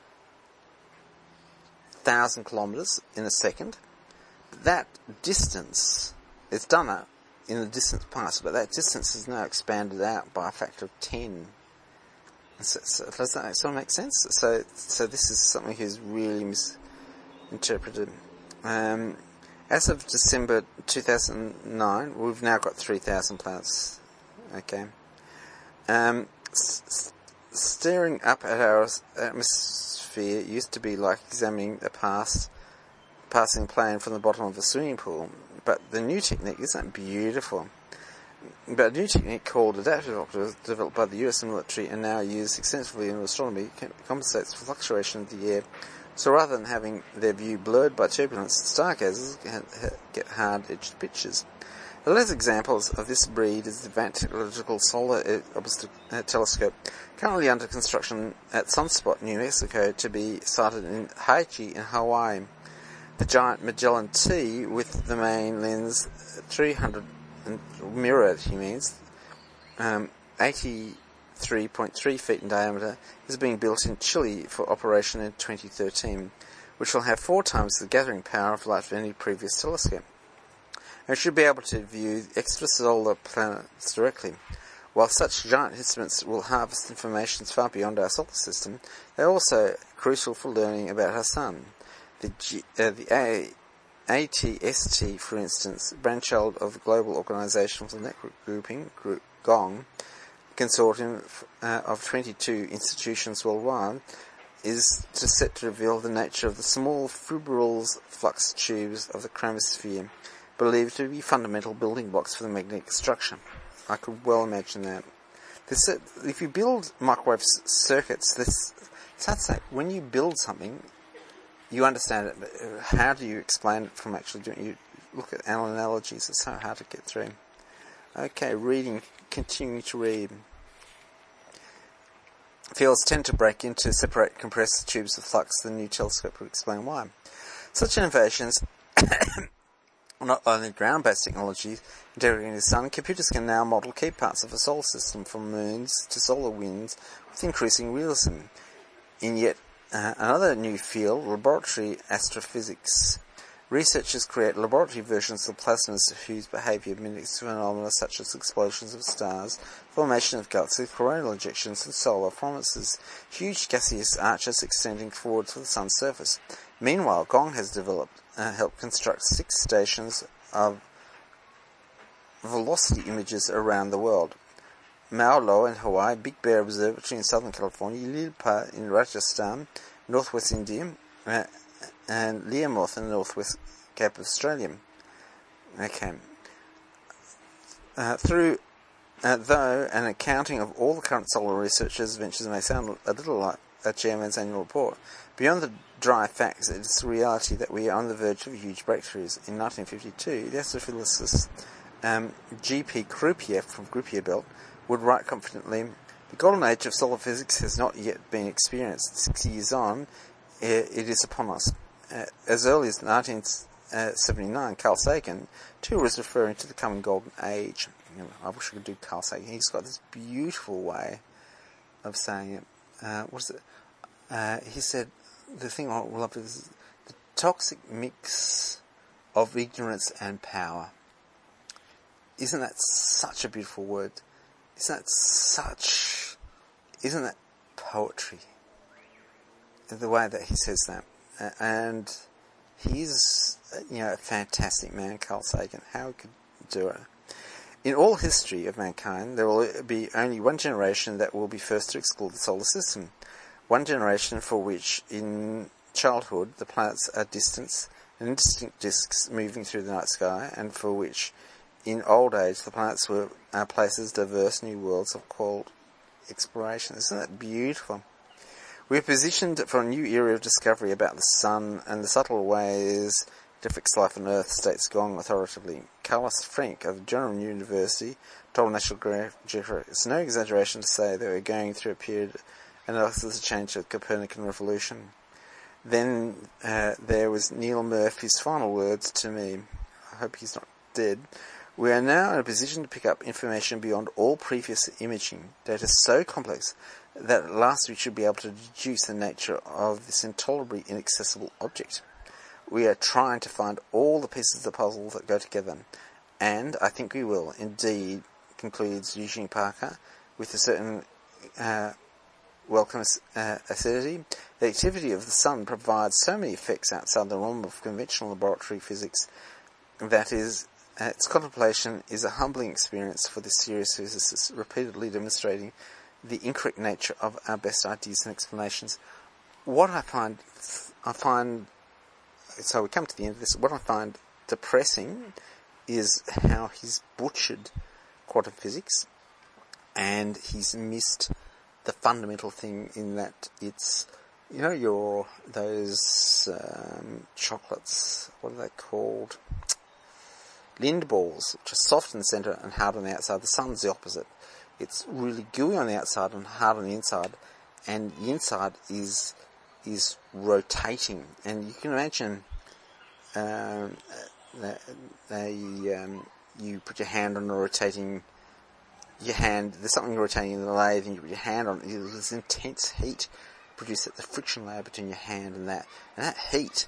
thousand kilometres in a second. That distance, it's done it in the distant past, but that distance is now expanded out by a factor of ten. So, so does that sort of make sense? So, so this is something he's really misinterpreted. Um, as of December two thousand nine, we've now got three thousand planets. Okay. Um, s- staring up at our atmosphere used to be like examining a past, passing plane from the bottom of a swimming pool. But the new technique isn't beautiful. But a new technique called adaptive optics, developed by the U S military and now used extensively in astronomy, compensates for fluctuation of the air. So rather than having their view blurred by turbulence, stargazers get hard-edged pictures. The latest examples of this breed is the Advanced Technological Solar Telescope, currently under construction at Sunspot, New Mexico, to be sighted in Haiti in Hawaii. The giant Magellan T, with the main lens three hundred and mirrored, he means, um, eighty-three point three feet in diameter, is being built in Chile for operation in twenty thirteen, which will have four times the gathering power of light of any previous telescope. And should be able to view extrasolar planets directly. While such giant instruments will harvest information far beyond our solar system, they are also crucial for learning about our sun. The, G, uh, the A, ATST, for instance, brainchild of the Global Organization for Network Grouping, Group, GONG, consortium uh, of twenty-two institutions worldwide, is to set to reveal the nature of the small fibrils flux tubes of the chromosphere, believed to be fundamental building blocks for the magnetic structure. I could well imagine that. This, uh, if you build microwave circuits, this sounds like when you build something, you understand it, but how do you explain it from actually doing it? You look at analogies, it's so hard to get through. Okay, reading, continuing to read. Fields tend to break into separate compressed tubes of flux. The new telescope will explain why. Such innovations not only ground-based technologies integrating the sun, computers can now model key parts of a solar system, from moons to solar winds, with increasing realism. In yet uh, another new field, laboratory astrophysics, Researchers create laboratory versions of plasmas whose behaviour mimics phenomena such as explosions of stars, formation of galaxies, coronal ejections, and solar prominences, huge gaseous arches extending forward to the sun's surface. Meanwhile, Gong has developed, uh, helped construct six stations of velocity images around the world. Mauna Loa in Hawaii, Big Bear Observatory in Southern California, Lilpa in Rajasthan, Northwest India, uh, and Learmonth in the Northwest Cape of Australia. Okay. Uh, through, uh, though an accounting of all the current solar researchers' ventures may sound a little like a chairman's annual report, beyond the dry facts, it is the reality that we are on the verge of huge breakthroughs. In nineteen fifty-two, the astrophysicist um, G P Krupiev from Grupier Belt would write confidently, "The golden age of solar physics has not yet been experienced. Six years on, it is upon us." Uh, as early as nineteen seventy-nine, Carl Sagan, too, was referring to the coming golden age. You know, I wish I could do Carl Sagan. He's got this beautiful way of saying it. Uh, what is it? Uh, he said, the thing I love is the toxic mix of ignorance and power. Isn't that such a beautiful word? Isn't that such... Isn't that poetry? The way that he says that. Uh, and he's, you know, a fantastic man, Carl Sagan. How he could do it. In all history of mankind, there will be only one generation that will be first to explore the solar system. One generation for which, in childhood, the planets are distant and indistinct disks moving through the night sky, and for which, in old age, the planets were are places, diverse new worlds of called exploration. Isn't that beautiful? We are positioned for a new era of discovery about the sun and the subtle ways it affects life on Earth, states Gong authoritatively. Carlos Frank of General University told National Geographic, "It's no exaggeration to say that we're going through a period analogous to change of the Copernican revolution." Then uh, there was Neil Murphy's final words to me. I hope he's not dead. "We are now in a position to pick up information beyond all previous imaging. Data is so complex that at last we should be able to deduce the nature of this intolerably inaccessible object. We are trying to find all the pieces of the puzzle that go together, and I think we will. Indeed," concludes Eugene Parker, with a certain uh, welcome uh, acidity, "the activity of the sun provides so many effects outside the realm of conventional laboratory physics that is, uh, its contemplation is a humbling experience for this serious physicist, repeatedly demonstrating the incorrect nature of our best ideas and explanations." What I find, I find, so we come to the end of this, what I find depressing is how he's butchered quantum physics, and he's missed the fundamental thing in that it's, you know, your, those um, chocolates, what are they called? Lind balls, which are soft in the centre and hard on the outside. The sun's the opposite. It's really gooey on the outside and hard on the inside, and the inside is is rotating. And you can imagine, um, they, um, you put your hand on a rotating, your hand, there's something rotating in the lathe, and you put your hand on it, there's this intense heat produced at the friction layer between your hand and that, and that heat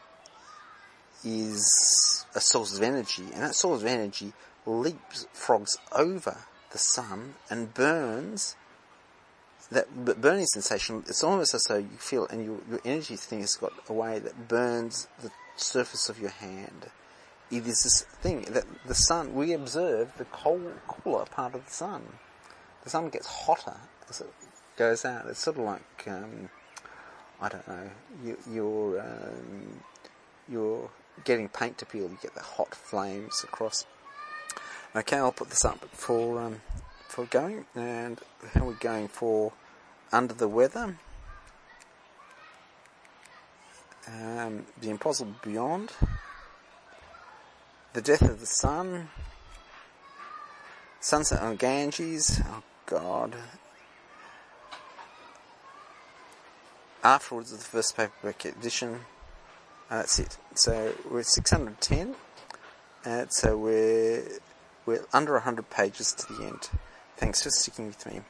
is a source of energy, and that source of energy leapfrogs over the sun and burns. That burning sensation, it's almost as though you feel, and your, your energy thing has got a way that burns the surface of your hand. It is this thing that the sun, we observe the cold, cooler part of the sun. The sun gets hotter as it goes out. It's sort of like, um, I don't know, you, you're, um, you're getting paint to peel, you get the hot flames across. Okay, I'll put this up for, um, for going, and how we're going for Under the Weather, um, The Impossible Beyond, The Death of the Sun, Sunset on Ganges, oh god, Afterwards of the first paperback edition, and that's it. So we're at six hundred ten, and so we're, we're under one hundred pages to the end. Thanks for sticking with me.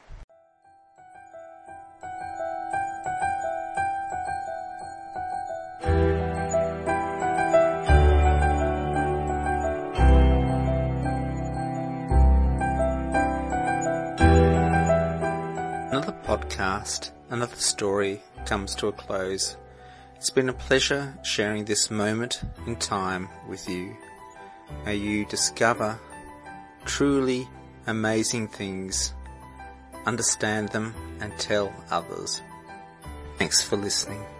podcast, another story comes to a close. It's been a pleasure sharing this moment in time with you. May you discover truly amazing things, understand them and tell others. Thanks for listening.